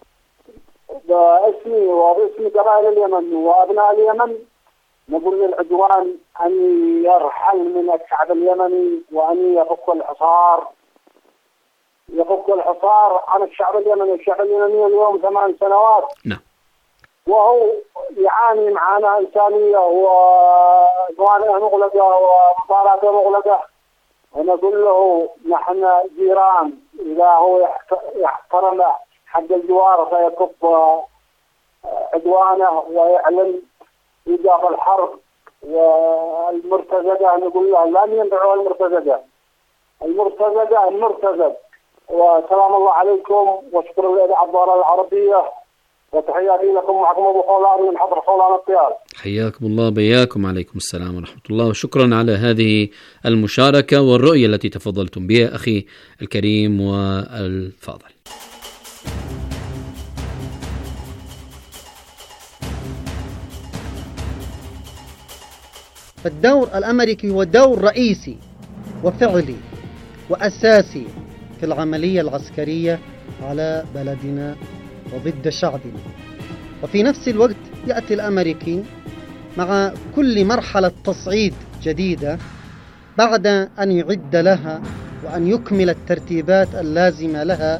باسمي وباسم قبائل اليمن وأبناء اليمن. نقول للعدوان أن يرحل من الشعب اليمني وأن يفك الحصار يفك الحصار عن الشعب اليمني. الشعب اليمني اليوم ثمان سنوات نعم، وهو يعاني معاناة إنسانية وموانئ مغلقة ومطارات مغلقة، ونقول له نحن جيران، إذا هو يحترم حق الجوار فيكف عدوانه ويعلن إيقاف الحرب. والمرتزقة نقول له لن ينفعوا المرتزقة، المرتزقة المرتزق. وسلام الله عليكم وشكرا للإذاعة العربية وتحياتي لكم. معكم أبو خولان من حضر خولان الطيار. حياكم الله بياكم. عليكم السلام ورحمة الله وشكرا على هذه المشاركة والرؤية التي تفضلتم بها أخي الكريم والفاضل. فالدور الأمريكي هو دور رئيسي وفعلي وأساسي في العملية العسكرية على بلدنا وضد شعبنا. وفي نفس الوقت يأتي الأمريكي مع كل مرحلة تصعيد جديدة بعد أن يعد لها وأن يكمل الترتيبات اللازمة لها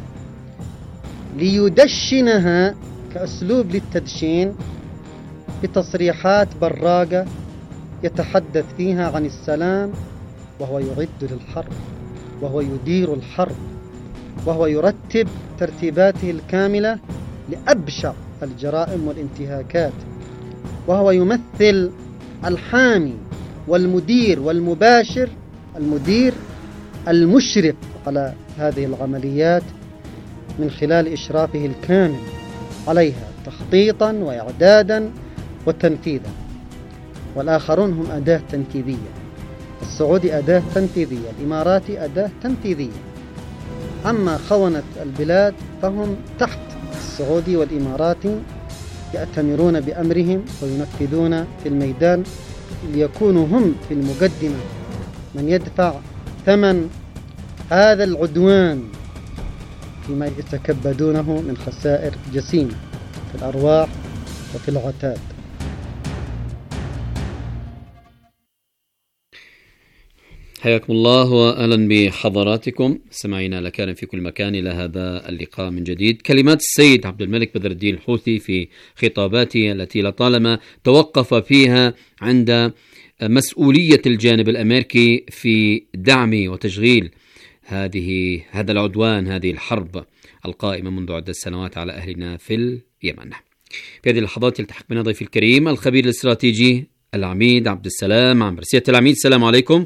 ليدشنها كأسلوب للتدشين بتصريحات براقة يتحدث فيها عن السلام، وهو يعد للحرب، وهو يدير الحرب، وهو يرتب ترتيباته الكاملة لأبشع الجرائم والانتهاكات، وهو يمثل الحامي والمدير والمباشر، المدير المشرف على هذه العمليات من خلال إشرافه الكامل عليها تخطيطا وإعدادا وتنفيذا. والآخرون هم أداة تنفيذية، السعودي أداة تنفيذية، الإماراتي أداة تنفيذية. أما خونة البلاد فهم تحت السعودي والإماراتي يأتمرون بأمرهم وينفذون في الميدان ليكونوا هم في المقدمة من يدفع ثمن هذا العدوان فيما يتكبدونه من خسائر جسيمة في الأرواح وفي العتاد. حياكم الله وأهلا بحضراتكم سمعينا لكان في كل مكان إلى هذا اللقاء من جديد. كلمات السيد عبد الملك بدر الدين الحوثي في خطاباته التي لطالما توقف فيها عند مسؤولية الجانب الأمريكي في دعم وتشغيل هذه هذا العدوان، هذه الحرب القائمة منذ عدة سنوات على أهلنا في اليمن. في هذه اللحظات يلتحق بنا ضيفي الكريم الخبير الاستراتيجي العميد عبد السلام عمرو. سيادة العميد السلام عليكم.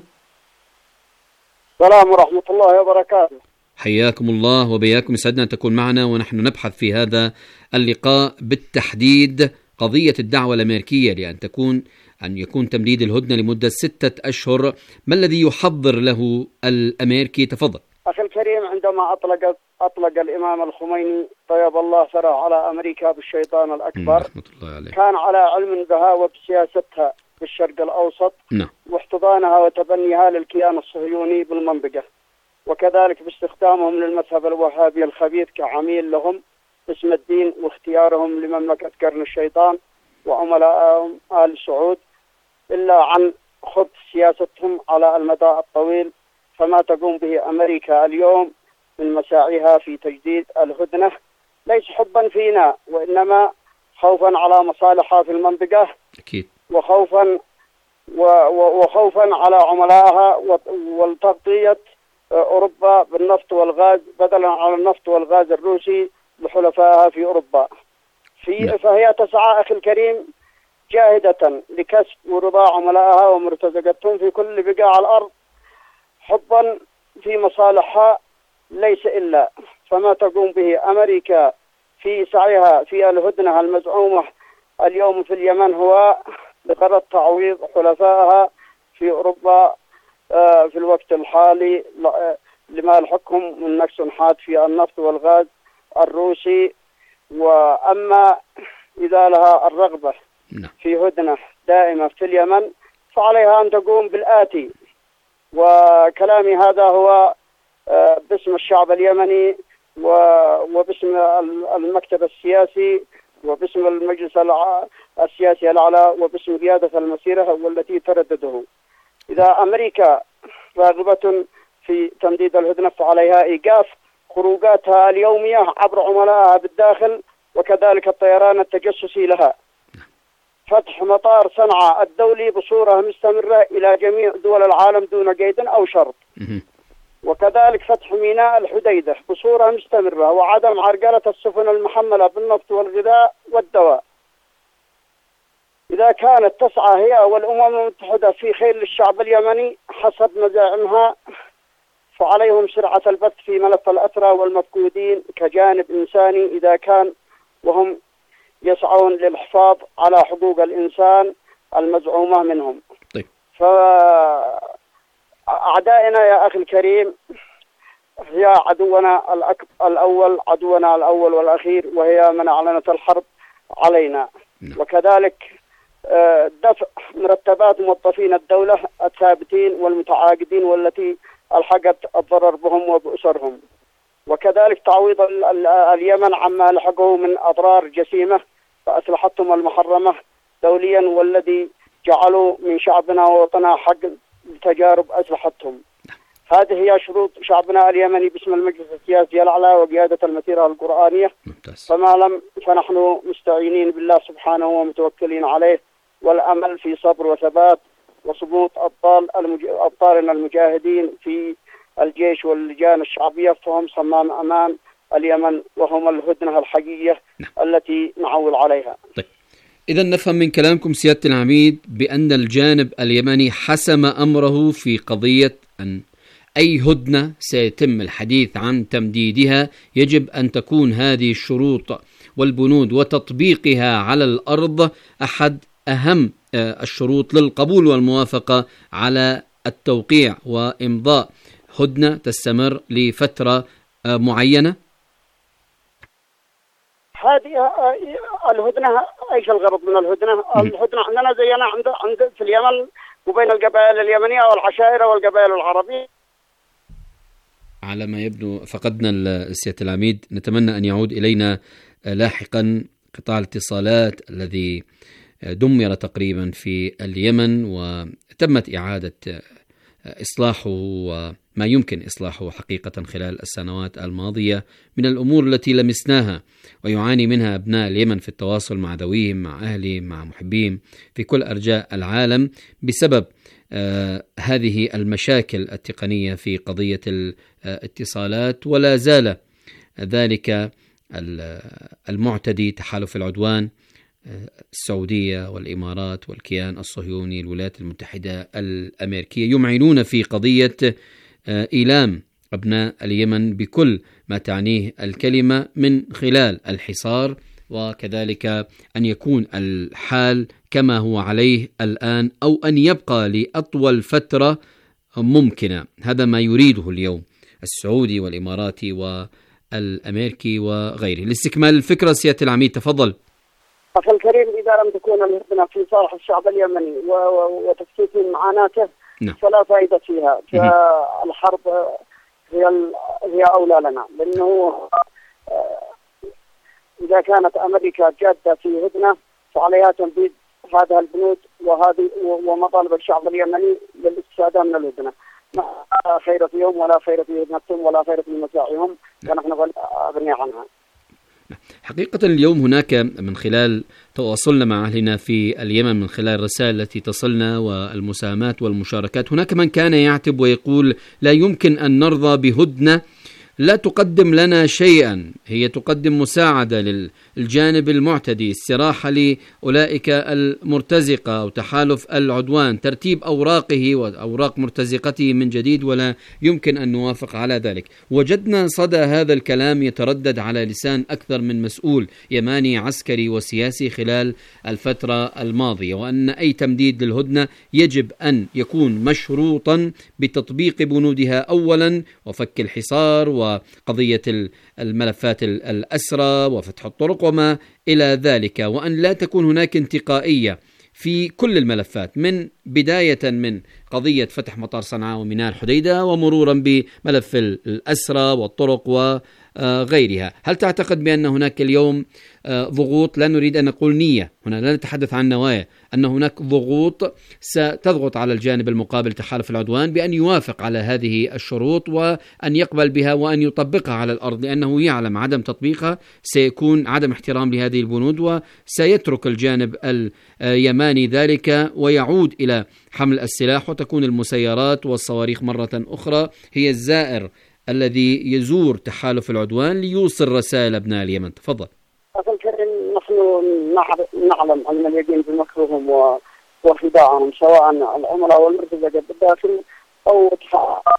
السلام ورحمة الله وبركاته. حياكم الله وبياكم، يسعدنا أن تكون معنا ونحن نبحث في هذا اللقاء بالتحديد قضية الدعوة الأمريكية لأن تكون أن يكون تمديد الهدنة لمدة ستة أشهر. ما الذي يحضر له الأمريكي؟ تفضل. أخي الكريم، عندما أطلق أطلق الإمام الخميني طيب الله ثراه على أمريكا بالشيطان الأكبر رحمة الله عليه، كان على علم بها وبسياستها في الشرق الأوسط نعم، واحتضانها وتبنيها للكيان الصهيوني بالمنطقة، وكذلك باستخدامهم للمذهب الوهابي الخبيث كعميل لهم اسم الدين، واختيارهم لمملكة قرن الشيطان وعملائهم آل سعود، إلا عن خط سياستهم على المدى الطويل. فما تقوم به أمريكا اليوم من مساعيها في تجديد الهدنة ليس حبا فينا، وإنما خوفا على مصالحها في المنطقة، أكيد، وخوفا وخوفا على عملائها والتغطية أوروبا بالنفط والغاز بدلا على النفط والغاز الروسي لحلفائها في أوروبا. في فهي تسعى أخي الكريم جاهدة لكسب ورضا عملائها ومرتزقتهم في كل بقاع الأرض حبا في مصالحها ليس إلا. فما تقوم به أمريكا في سعيها في الهدنة المزعومة اليوم في اليمن هو بغرض تعويض حلفائها في أوروبا في الوقت الحالي لما الحكم من نقص حاد في النفط والغاز الروسي. وأما إذا لها الرغبة في هدنة دائمة في اليمن فعليها أن تقوم بالآتي، وكلامي هذا هو باسم الشعب اليمني وباسم المكتب السياسي وباسم المجلس السياسي الأعلى وباسم قيادة المسيرة والتي تردده. إذا أمريكا راغبة في تمديد الهدنة فعليها إيقاف خروجاتها اليومية عبر عملائها بالداخل وكذلك الطيران التجسسي لها، فتح مطار صنعاء الدولي بصورة مستمرة إلى جميع دول العالم دون قيد أو شرط، وكذلك فتح ميناء الحديدة بصورة مستمرة وعدم عرقلة السفن المحملة بالنفط والغذاء والدواء. إذا كانت تسعى هي والأمم المتحدة في خير الشعب اليمني حسب مزاعمها فعليهم سرعة البث في ملف الأسرى والمفقودين كجانب إنساني إذا كان وهم يسعون للحفاظ على حقوق الإنسان المزعومة منهم. طيب. فأعدائنا يا أخي الكريم هي عدونا الأكبر الأول، عدونا الأول والأخير، وهي من أعلنت الحرب علينا. وكذلك دفع مرتبات موظفين الدولة الثابتين والمتعاقدين والتي ألحقت الضرر بهم وبأسرهم، وكذلك تعويض اليمن عما لحقه من أضرار جسيمة فأسلحتهم المحرمة دوليا، والذي جعلوا من شعبنا ووطننا حق لتجارب أسلحتهم. هذه هي شروط شعبنا اليمني باسم المجلس السياسي الأعلى وقيادة المسيرة القرآنية. فما لم فنحن مستعينين بالله سبحانه ومتوكلين عليه، والأمل في صبر وثبات وصمود أبطال المج... أبطالنا المجاهدين في الجيش واللجان الشعبية، فهم صمام أمان اليمن وهم الهدنة الحقيقية التي نعول عليها. طيب. إذا نفهم من كلامكم سيادة العميد بأن الجانب اليمني حسم أمره في قضية أن أي هدنة سيتم الحديث عن تمديدها يجب أن تكون هذه الشروط والبنود وتطبيقها على الأرض أحد أهم الشروط للقبول والموافقة على التوقيع وإمضاء هدنة تستمر لفترة معينة. هذه الهدنة ايش الغرض من الهدنة؟ الهدنة عندنا زينا عند عند في اليمن وبين القبائل اليمنية والعشائر والقبائل العربية. على ما يبدو فقدنا سيادة العميد، نتمنى أن يعود إلينا لاحقا. قطاع الاتصالات الذي دمر تقريبا في اليمن وتمت إعادة إصلاحه وما يمكن إصلاحه حقيقة خلال السنوات الماضية من الأمور التي لمسناها ويعاني منها أبناء اليمن في التواصل مع ذويهم، مع أهلهم، مع محبين في كل أرجاء العالم بسبب آه هذه المشاكل التقنية في قضية الاتصالات. ولا زال ذلك المعتدي تحالف العدوان السعودية والإمارات والكيان الصهيوني الولايات المتحدة الأمريكية يمعنون في قضية إيلام أبناء اليمن بكل ما تعنيه الكلمة من خلال الحصار، وكذلك أن يكون الحال كما هو عليه الآن أو أن يبقى لأطول فترة ممكنة. هذا ما يريده اليوم السعودي والإماراتي والأمريكي وغيره. لاستكمال الفكرة سيادة العميد تفضل. أخي الكريم، إذا لم تكون الهدنة في صالح الشعب اليمني وتخفيف معاناته نعم. فلا فائدة فيها. فالحرب هي هي أولى لنا، لأنه إذا كانت أمريكا جادة في هدنة فعليها تنفيذ هذه البنود وهذه ومطالب الشعب اليمني للاستفادة من الهدنة. لا خير فيهم ولا خير في هدنتهم ولا خير في مساعيهم، ونحن أغنياء عنها. حقيقة اليوم هناك من خلال تواصلنا مع أهلنا في اليمن من خلال الرسائل التي تصلنا والمساهمات والمشاركات، هناك من كان يعتب ويقول لا يمكن أن نرضى بهدنة لا تقدم لنا شيئا، هي تقدم مساعدة للجانب المعتدي، استراحة لأولئك المرتزقة وتحالف العدوان، ترتيب أوراقه وأوراق مرتزقته من جديد، ولا يمكن أن نوافق على ذلك. وجدنا صدى هذا الكلام يتردد على لسان أكثر من مسؤول يماني عسكري وسياسي خلال الفترة الماضية، وأن أي تمديد للهدنة يجب أن يكون مشروطا بتطبيق بنودها أولا، وفك الحصار و قضية الملفات الأسرى وفتح الطرق وما إلى ذلك، وأن لا تكون هناك انتقائية في كل الملفات من بداية من قضية فتح مطار صنعاء وميناء الحديدة ومرورا بملف الأسرى والطرق وغيرها. هل تعتقد بأن هناك اليوم ضغوط، لا نريد أن نقول نية هنا، لا نتحدث عن نوايا، أن هناك ضغوط ستضغط على الجانب المقابل تحالف العدوان بأن يوافق على هذه الشروط وأن يقبل بها وأن يطبقها على الأرض، لأنه يعلم عدم تطبيقها سيكون عدم احترام لهذه البنود وسيترك الجانب اليماني ذلك ويعود إلى حمل السلاح، وتكون المسيرات والصواريخ مرة أخرى هي الزائر الذي يزور تحالف العدوان ليوصل رسائل أبناء اليمن. تفضل. أخي الكريم، نحن نعلم علم اليقين بمكرهم وخداعهم، سواء العملاء والمرتزقة بالداخل أو تحالف العدوان.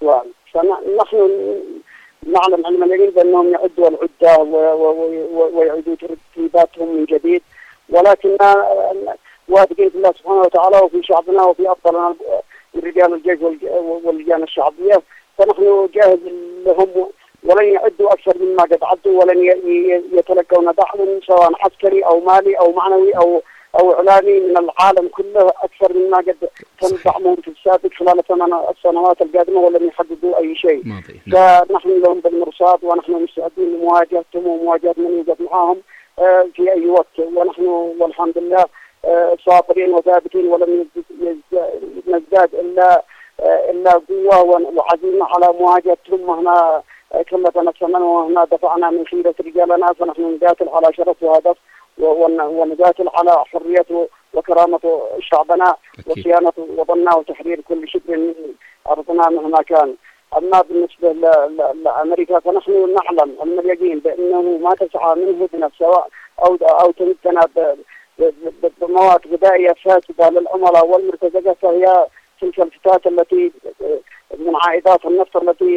فنحن نعلم علم اليقين بأنهم يعدوا العدة ويعيدوا ترتيباتهم من جديد، ولكن واثقين في الله سبحانه وتعالى وفي شعبنا وفي أبطالنا من رجال الجيش واللجان الشعبية، فنحن جاهز لهم ولن يعدوا أكثر مما قد عدوا، ولن يتلقون دعم سواء عسكري أو مالي أو معنوي أو أو إعلامي من العالم كله أكثر مما قد تم دعمهم في السابق خلال السنوات القادمة، ولم يحققوا أي شيء. فنحن لهم بالمرصاد ونحن مستعدين لمواجهتهم ومواجهة من يوجد معهم في أي وقت، ونحن والحمد لله صابرين وثابتين ولم نزداد إلا إلا قوة وعزيمة على مواجهتهم، وهنا كلفنا الثمن وهنا دفعنا من خيرة رجالنا، فنحن نقاتل على شرف وهدف ونقاتل على حرية وكرامة شعبنا وصيانة وطننا وتحرير كل شبر من أرضنا مهما كان. أما بالنسبة لأمريكا فنحن نعلم علم اليقين بأنه ما تسعى منه بنفسه أو أو تمدنا بمواد غذائية فاسدة للعملاء والمرتزقة، فهي تلك الفتاة التي من عائدات النفط التي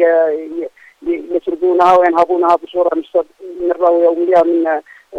يسرقونها وينهبونها بصورة مستمرة ويومية من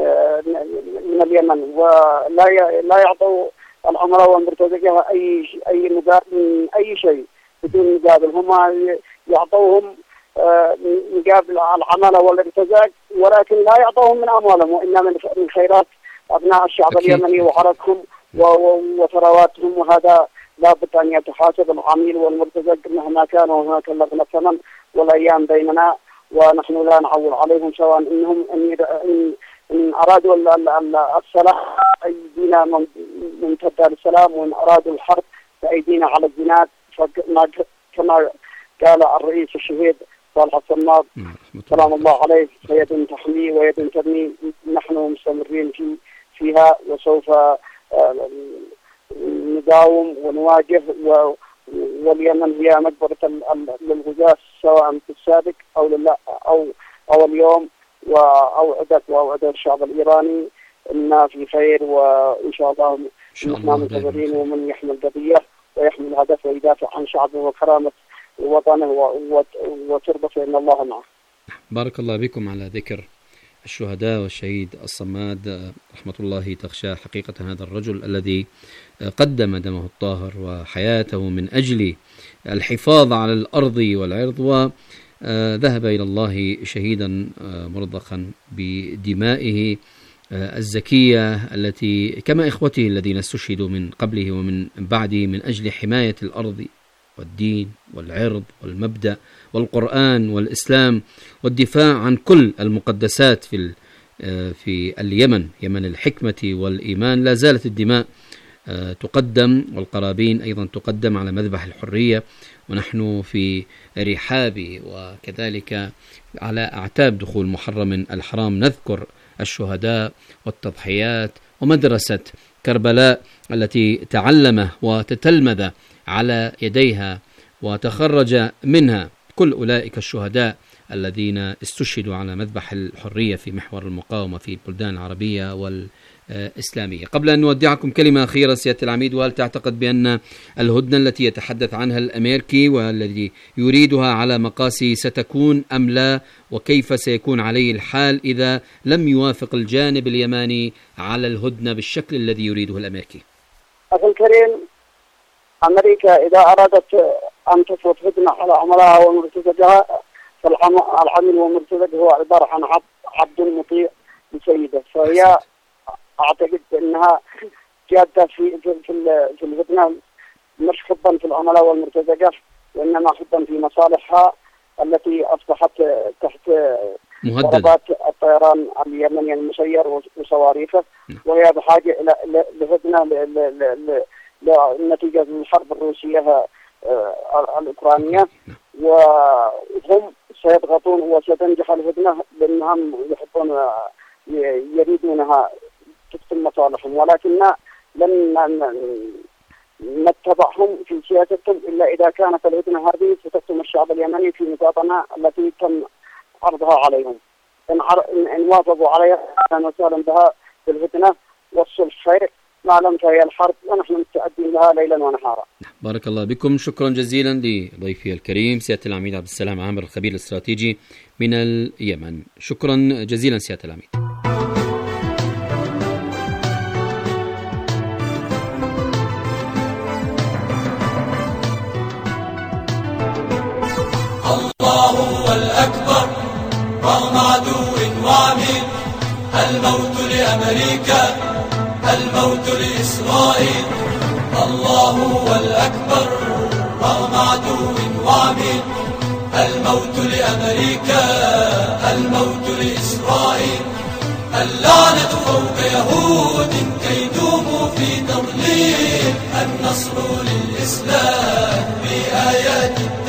من اليمن، ولا لا يعطوا العملاء والمرتزقة أي أي مقابل أي شيء بدون مقابل، هم يعطوهم مقابل العمالة والارتزاق، ولكن لا يعطوهم من أموالهم وإنما من خيرات أبناء الشعب أكيد. اليمني وعرقهم وثرواتهم، وهذا لابد أن يتحاسب العميل والمرتزق مهما كان وهما كلفنا الثمن والأيام بيننا، ونحن لا نعول عليهم سواء إنهم إن, إن أرادوا السلام أيدينا ممتدة للسلام، وإن أرادوا الحرب فأيدينا على الجناد، كما قال الرئيس الشهيد صالح الصماد سلام الله عليه، يد تحمي ويد تبني، نحن مستمرين في فيها وسوف نداوم ونواجه، واليمن هي مقبرة للغزاة سواء في السابق أو لا أو أو اليوم، وأوعدك وأوعد الشعب الإيراني إن في خير، وإن شاء الله نحن منتظرين، ومن يحمل قضية ويحمل هدف ويدافع عن شعبه وكرامة وطنه وتربة فإن الله معه. بارك الله بكم على ذكر الشهداء والشهيد الصماد رحمة الله تغشاه. حقيقة هذا الرجل الذي قدم دمه الطاهر وحياته من أجل الحفاظ على الأرض والعرض، وذهب إلى الله شهيدا مرضخا بدمائه الزكية التي كما إخوته الذين استشهدوا من قبله ومن بعده من أجل حماية الأرض والدين والعرض والمبدأ والقرآن والإسلام والدفاع عن كل المقدسات في في اليمن، يمن الحكمة والإيمان. لا زالت الدماء تقدم والقرابين أيضا تقدم على مذبح الحرية، ونحن في رحاب وكذلك على أعتاب دخول محرم الحرام نذكر الشهداء والتضحيات ومدرسة كربلاء التي تعلم وتتلمذ على يديها وتخرج منها كل أولئك الشهداء الذين استشهدوا على مذبح الحرية في محور المقاومة في البلدان العربية والإسلامية. قبل أن نودعكم كلمة أخيرة سيادة العميد، وهل تعتقد بأن الهدنة التي يتحدث عنها الأمريكي والذي يريدها على مقاسي ستكون أم لا، وكيف سيكون عليه الحال إذا لم يوافق الجانب اليماني على الهدنة بالشكل الذي يريده الأمريكي؟ أخي الكريم، أمريكا إذا أرادت أن تفرض هدنة على عملائها ومرتزقها، فالعميل والمرتزق هو عبارة عن عبد, عبد مطيع لسيده، فهي أعتقد أنها جادة في في في الهدنة مش حبا في العملاء والمرتزقة، وإنما حبا في مصالحها التي أصبحت تحت ضربات الطيران اليمني المسير وصواريخه، وهي بحاجة إلى لهدنة لنتيجة الحرب الروسية الأوكرانية، وهم سيضغطون وستنجح الهدنة لأنهم يحبون يريدونها تتم مصالحهم، ولكننا لن نتبعهم في سياستهم إلا إذا كانت الهدنة هذه ستتم الشعب اليمني في نقاطنا التي تم عرضها عليهم. إن, عر... إن وافقوا عليها أهلا وسهلا بها بالهدنة والصلح خير، ما لم تنتهي الحرب ونحن مستعدين لها ليلا ونهارا. بارك الله بكم. شكرا جزيلا لضيفي الكريم سيادة العميد عبد السلام عامر الخبير الاستراتيجي من اليمن. شكرا جزيلا سيادة العميد. الله هو الأكبر رغم عدو وعميل، الموت لأمريكا الموت لإسرائيل. الله هو الأكبر رغم عدو وعميل، الموت لأمريكا الموت لإسرائيل. اللعنة فوق يهود كيدهم في تضليل، النصر للإسلام بآيات